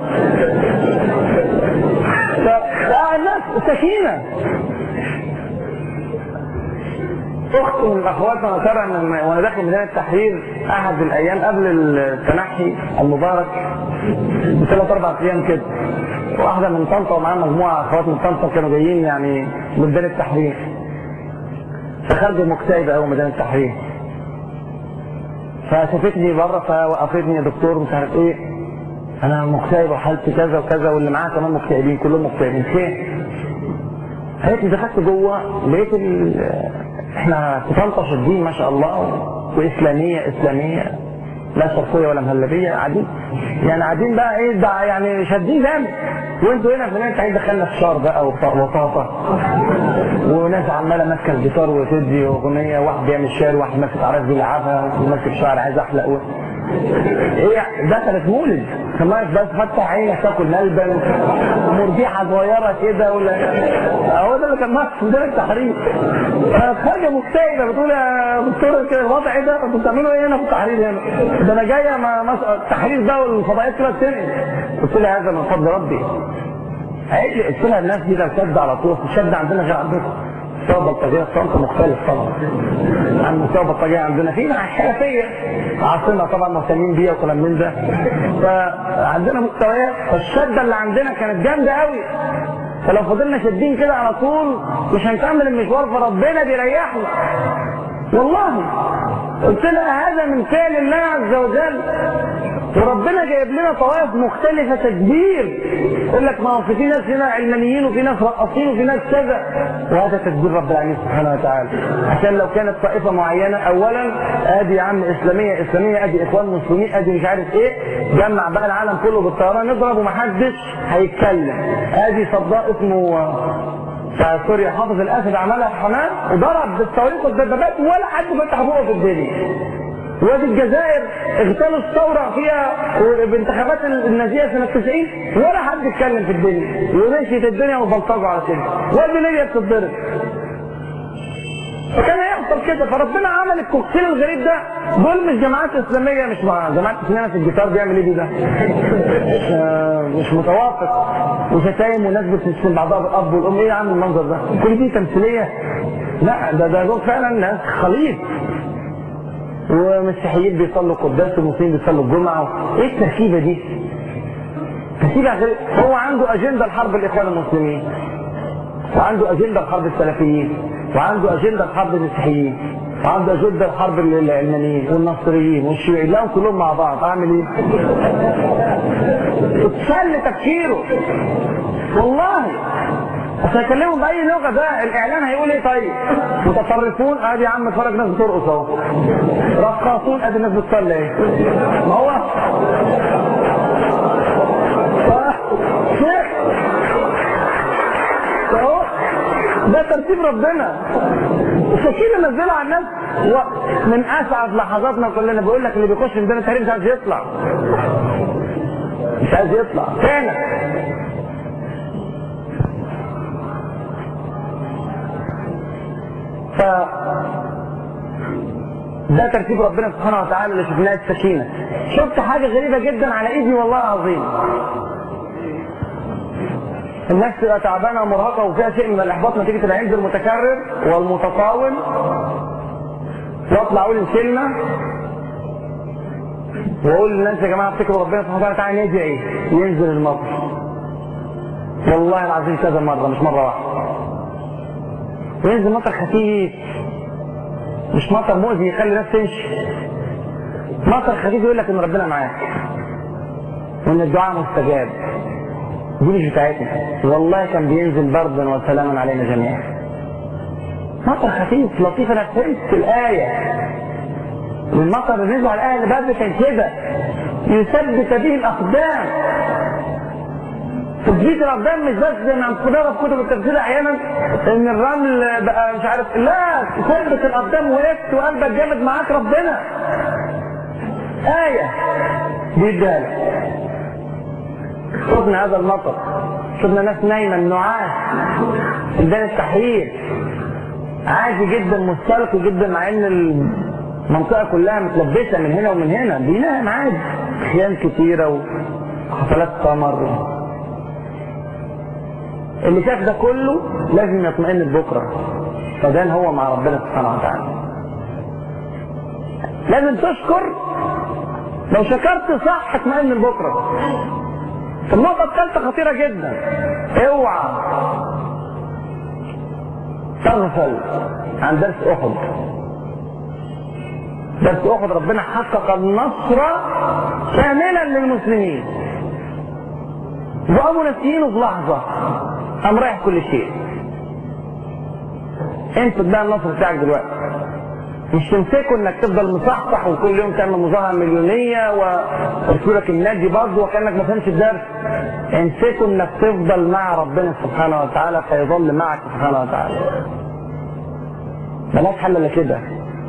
فالناس سكينه. اخت من الاخوات انا ترى وانا داخل ميدان التحرير احد الايام قبل التنحي المبارك بثلاث اربع ايام كده، واحده من طنطا ومعاها مجموعه اخوات من طنطا كانوا جايين يعني من ميدان التحرير، فخرجوا مكتئبه قوي ميدان التحرير، فشافتني بره فوقفتني يا دكتور مش عارف ايه، انا مكتئب وحالتي كذا وكذا واللي معاها كمان مكتئبين كلهم مكتئبين فين؟ قالت لي دخلت جوه لقيت احنا في طنطا شادين ما شاء الله، واسلاميه اسلاميه لا شرقيه ولا مهلبيه، قاعدين يعني قاعدين بقى ايه ده يعني شادين جامد، وانتوا هنا في مدينه التحرير دخلنا فشار بقى وطاطا وناس عماله ماسكه الجيتار وتدي اغنيه، واحد بيعمل شعر وواحد ماسك عرايس بيلعبها وماسك شعر عايز احلق و... ايه دخلت مولد كمان بس فتح عينك تاكل ملبن مرجيحه صغيره كده ولا هو ده اللي كان ماسك في ميدان التحرير. خارجه مكتئبه بتقول يا دكتور كده الوضع ايه ده؟ انتوا بتعملوا ايه هنا في التحرير هنا؟ ده انا جايه ما التحرير ده والفضائيات كلها بتنقل. قلت لها هذا من فضل ربي. قالت لي قلت لها الناس دي لو شد على طول الشد عندنا غير عندكم. مستوى البلطجيه في طنطا مختلف طبعا عن مستوى البلطجيه عندنا، في حرفيه عاصمه طبعا مهتمين بيها وكلام من ده، فعندنا مستويات، فالشده اللي عندنا كانت جامده قوي، فلو فضلنا شادين كده على طول مش هنكمل المشوار، فربنا بيريحنا والله. قلت لها هذا من فعل الله عز وجل، وربنا جايب لنا طوائف مختلفه تدبير، يقول لك ما هو في ناس هنا علمانيين وفي ناس رقاصين وفي ناس كذا، وهذا تدبير رب العالمين سبحانه وتعالى. عشان لو كانت طائفه معينه اولا ادي يا عم اسلاميه اسلاميه ادي اخوان مسلمين ادي مش عارف ايه، جمع بقى العالم كله بالطيران نضرب ومحدش هيتكلم. ادي صداق اسمه سوريا حافظ الاسد عملها في حماه وضرب بالصواريخ والدبابات ولا حد فتح بقه في الدنيا. وادي الجزائر اغتالوا الثوره فيها بانتخابات النازيه سنه تسعين ولا حد اتكلم في الدنيا، ومشيت الدنيا وبلطجوا على كده. وادي ليبيا بتتضرب. فكان هيحصل كده، فربنا عمل الكوكتيل الغريب ده. دول مش جماعات اسلاميه، مش مع جماعات اسلاميه في الجيتار بيعمل ايه ده؟ مش متوافق وشتايم وناس بتشتم بعضها بالاب والام، ايه يا عم المنظر ده؟ كل دي تمثيليه؟ لا ده ده دول فعلا ناس خليط. ومسيحيين بيصلوا قداس ومسلمين بيصلوا الجمعه، ايه التركيبه دي؟ تركيبه غريبه. هو عنده اجنده لحرب الاخوان المسلمين، وعنده اجنده لحرب السلفيين، وعنده اجنده لحرب المسيحيين، وعنده اجنده لحرب العلمانيين والنصريين والشيوعيين، لهم كلهم مع بعض. اعمل ايه؟ اتشل تفكيره والله. عشان اكلمهم باي لغه ده الاعلان هيقول ايه؟ طيب متطرفون ادي يا عم اتفرج ناس بترقص اهو، رقاصون ادي الناس بتصلي اهي، ما هو ده ترتيب ربنا. السكينه نزلها على الناس من اسعد لحظاتنا كلنا. بيقول لك اللي بيخش ميدان التحرير مش عايز يطلع، مش عايز يطلع فعلا. ف ده ترتيب ربنا سبحانه وتعالى اللي شفناه السكينه. شفت حاجه غريبه جدا على ايدي والله العظيم. الناس تبقى تعبانه ومرهقه وفيها شيء من الاحباط نتيجه العند المتكرر والمتطاول، واطلع اقول الكلمه واقول للناس يا جماعه افتكروا ربنا سبحانه وتعالى، تعالى ندعي ينزل المطر. والله العظيم كذا مره مش مره واحده. وينزل مطر خفيف، مش مطر مؤذي يخلي الناس تمشي. مطر خفيف يقول لك ان ربنا معاك وان الدعاء مستجاب. دي مش بتاعتنا والله. كان بينزل بردا وسلاما علينا جميعا. مطر خفيف لطيف. انا فهمت الايه والمطر اللي نزل على اهل بدر كان كده، يثبت به الاقدام. تثبيت الاقدام مش بس زي ما بنقرا في كتب التفسير احيانا ان الرمل بقى مش عارف، لا، تثبت الاقدام، وقفت وقلبك جامد معاك ربنا. آية بيديها لك. شفنا هذا المطر، شفنا ناس نايمة النعاس ميدان التحرير عادي جدا، مستلقي جدا، مع ان المنطقة كلها متلبسة من هنا ومن هنا، بينام عادي، خيام كتيرة وحفلات قمر. اللي شاف ده كله لازم يطمئن لبكرة، فدان هو مع ربنا سبحانه وتعالى. لازم تشكر، لو شكرت صح اطمئن لبكرة. النقطة الثالثة خطيرة جدا، اوعى تغفل عن درس احد. درس احد ربنا حقق النصر كاملا للمسلمين، وقاموا ناسيينه في لحظة، قام رايح كل شيء. انت ده النصر بتاعك دلوقتي، مش تمسكوا انك تفضل مصحصح وكل يوم تعمل مظاهره مليونيه ويرسلك النادي برضه وكانك ما فهمتش الدرس. امسكوا انك تفضل مع ربنا سبحانه وتعالى فيظل معك سبحانه وتعالى. ملاش حل الا كده.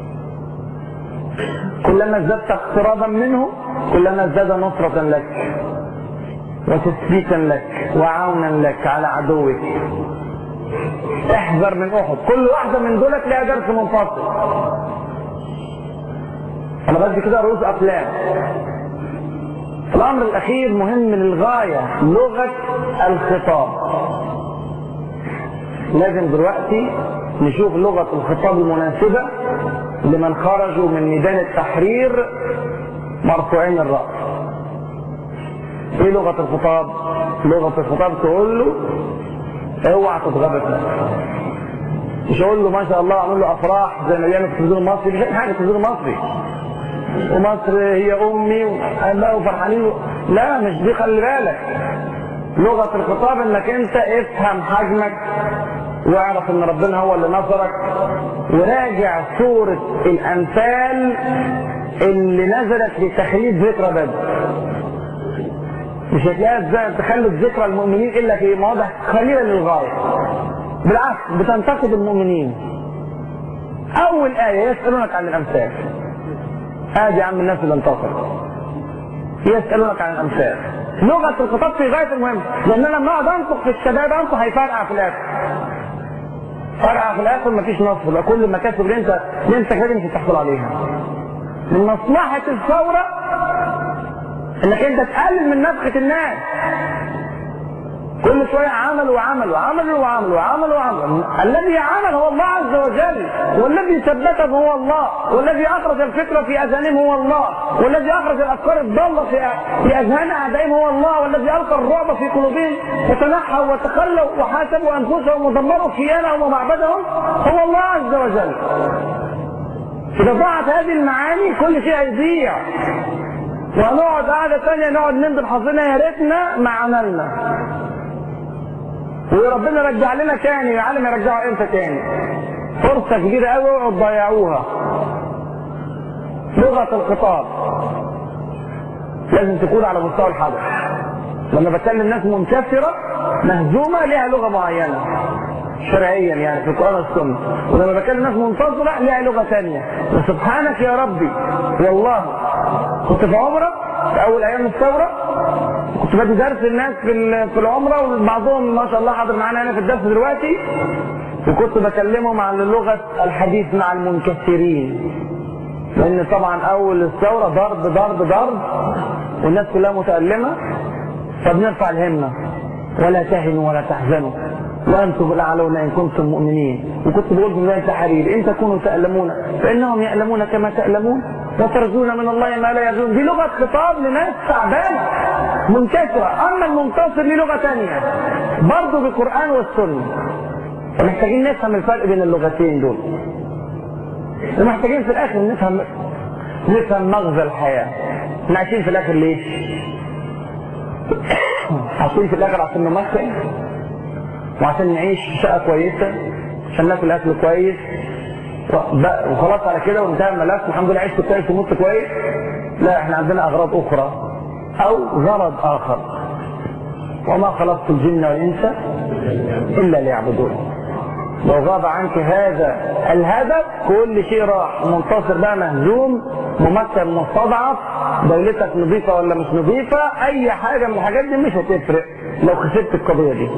كلما ازددت اقترابا منه كلما ازداد نصرة لك وتثبيتا لك وعونا لك على عدوك. احذر من احد، كل واحدة من دولت لها درس منفصل. انا بدي كده رؤوس اقلام. الامر الاخير مهم للغاية، لغة الخطاب. لازم دلوقتي نشوف لغة الخطاب المناسبة لمن خرجوا من ميدان التحرير مرفوعين الرأس. ايه لغة الخطاب؟ لغة الخطاب تقول له اوعى تتغبط نفسك. مش اقول له ما شاء الله اعمل له افراح زي ما بيعمل في التلفزيون المصري، مش حاجه التلفزيون المصري ومصر هي امي وابقوا فرحانين، لا مش دي، خلي بالك. لغه الخطاب انك انت افهم حجمك واعرف ان ربنا هو اللي نصرك، وراجع سوره الانفال اللي نزلت لتخليد ذكرى بدر. مش هتلاقيها ازاي تخلد ذكرى المؤمنين الا في مواضع قليله للغايه. بالعكس بتنتقد المؤمنين. اول ايه يسالونك عن الامثال. ادي يا عم الناس اللي انتصرت. يسالونك عن الامثال. لغه الخطاب في غايه المهم، لان انا لما اقعد انطق في الشباب انطق هيفرقع في الاخر. فرقع في الاخر مفيش نصر، يبقى كل المكاسب اللي انت اللي انت كده مش هتحصل عليها. من مصلحه الثوره انك انت تقلل من نفخة الناس. كل شوية عملوا وعملوا وعملوا وعملوا وعملوا وعملوا. الذي عمل هو الله عز وجل، والذي ثبتهم هو الله، والذي اخرج الفكرة في اذهانهم هو الله، والذي اخرج الافكار الضالة في في اذهان اعدائهم هو الله، والذي القى الرعب في قلوبهم وتنحوا وتخلوا وحاسبوا انفسهم ودمروا كيانهم ومعبدهم هو الله عز وجل. اذا ضاعت هذه المعاني كل شيء هيضيع. وهنقعد قاعدة ثانية نقعد نندب حظنا يا ريتنا ما عملنا. وربنا رجع لنا تاني، العالم يرجعوا امتى تاني؟ فرصة كبيرة قوي اوعوا تضيعوها. لغة الخطاب لازم تكون على مستوى الحدث. لما بتكلم ناس منكسرة مهزومة لها لغة معينة شرعيا يعني في القرآن والسنة، ولما بكلم ناس منتصرة لها لغة ثانية. وسبحانك يا ربي والله كنت في عمرة في أول أيام الثورة، كنت بدي درس الناس في في العمرة، وبعضهم ما شاء الله حاضر معانا هنا في الدرس دلوقتي، وكنت بكلمهم عن لغة الحديث مع المنكسرين. لأن طبعا أول الثورة ضرب ضرب ضرب والناس كلها متألمة، فبنرفع الهمة ولا تهنوا ولا تحزنوا وانتم الاعلون ان كنتم مؤمنين. وكنت بقول في بدايه التحرير ان تكونوا تألمون فانهم يألمون كما تألمون وترجون من الله ما لا يرجون. دي لغه خطاب لناس تعبانه منكسره. اما المنتصر ليه لغه ثانيه برضه بالقران والسنه. ومحتاجين نفهم الفرق بين اللغتين دول، ومحتاجين في الاخر نفهم نفهم مغزى الحياه. احنا عايشين في الاخر ليه؟ عايشين في الاخر عشان نمثل وعشان نعيش في شقه كويسه، عشان ناكل اكل كويس، وخلاص على كده وانتهى الملف والحمد لله عشت كويس ومت كويس. لا، احنا عندنا اغراض اخرى او غرض اخر. وما خلقت الجن والانس الا ليعبدون. لو غاب عنك هذا الهدف كل شيء راح. منتصر بقى مهزوم، ممثل مستضعف، دولتك نظيفه ولا مش نظيفه، اي حاجه من الحاجات دي مش هتفرق لو خسرت القضيه دي.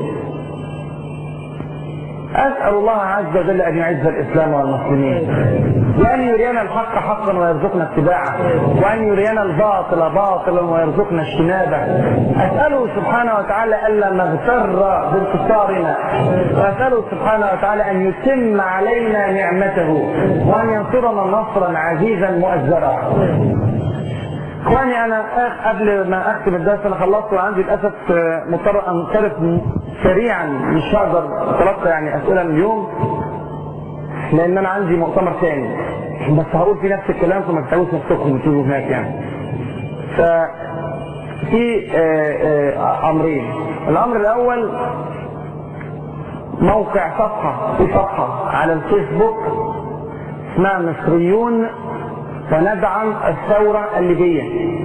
أسأل الله عز وجل أن يعز الإسلام والمسلمين، وأن يرينا الحق حقا ويرزقنا اتباعه، وأن يرينا الباطل باطلا ويرزقنا اجتنابه. أسأله سبحانه وتعالى ألا نغتر بانتصارنا، وأسأله سبحانه وتعالى أن يتم علينا نعمته، وأن ينصرنا نصرا عزيزا مؤزرا. اخواني، انا قبل ما اختم الدرس انا خلصت وعندي للاسف مضطر انصرف سريعا، مش هقدر اتلقى يعني اسئله من اليوم لان انا عندي مؤتمر ثاني، بس هقول في نفس الكلام فما تتعبوش نفسكم وتيجوا هناك يعني. ف في امرين. الامر الاول موقع صفحه في صفحه على الفيسبوك اسمها مصريون وندعم الثورة الليبية.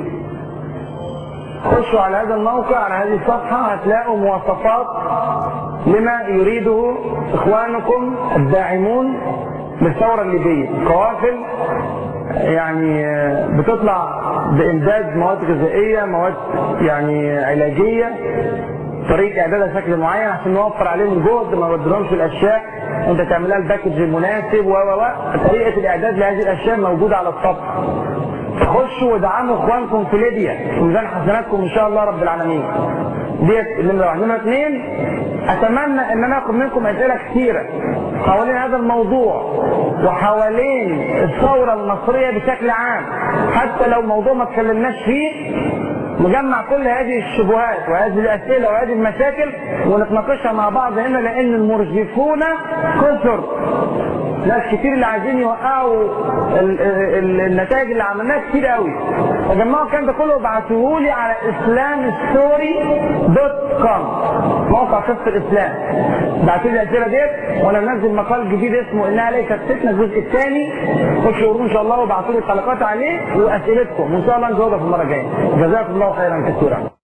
خشوا على هذا الموقع، على هذه الصفحة هتلاقوا مواصفات لما يريده إخوانكم الداعمون للثورة الليبية. قوافل يعني بتطلع بإمداد مواد غذائية، مواد يعني علاجية، طريقة إعدادها شكل معين عشان نوفر عليهم الجهد، ما نودلهمش الأشياء، أنت تعملها الباكج المناسب و و و طريقة الإعداد لهذه الأشياء موجودة على الصفحة. فخشوا ودعموا إخوانكم في ليبيا في ميزان حسناتكم إن شاء الله رب العالمين. ديت نمرة واحد. نمرة اثنين، أتمنى إن أنا آخد منكم أسئلة كثيرة حوالين هذا الموضوع وحوالين الثورة المصرية بشكل عام، حتى لو موضوع ما اتكلمناش فيه نجمع كل هذه الشبهات وهذه الأسئلة وهذه المشاكل ونتناقشها مع بعض هنا، لأن المرجفون كثر، ناس كتير اللي عايزين يوقعوا ال ال النتائج اللي عملناها كتير قوي. فجمعوا الكلام ده كله وابعتوه لي على اسلام ستوري دوت كوم، موقع قصة الإسلام. بعتوا لي الأسئلة ديت وأنا منزل مقال جديد اسمه إنها ليست فتنة الجزء الثاني، خشوا قروه إن شاء الله وابعتوا لي التعليقات عليه وأسئلتكم وإن شاء الله نجاوبها في المرة الجاية. جزاكم الله خيرا كثيرا.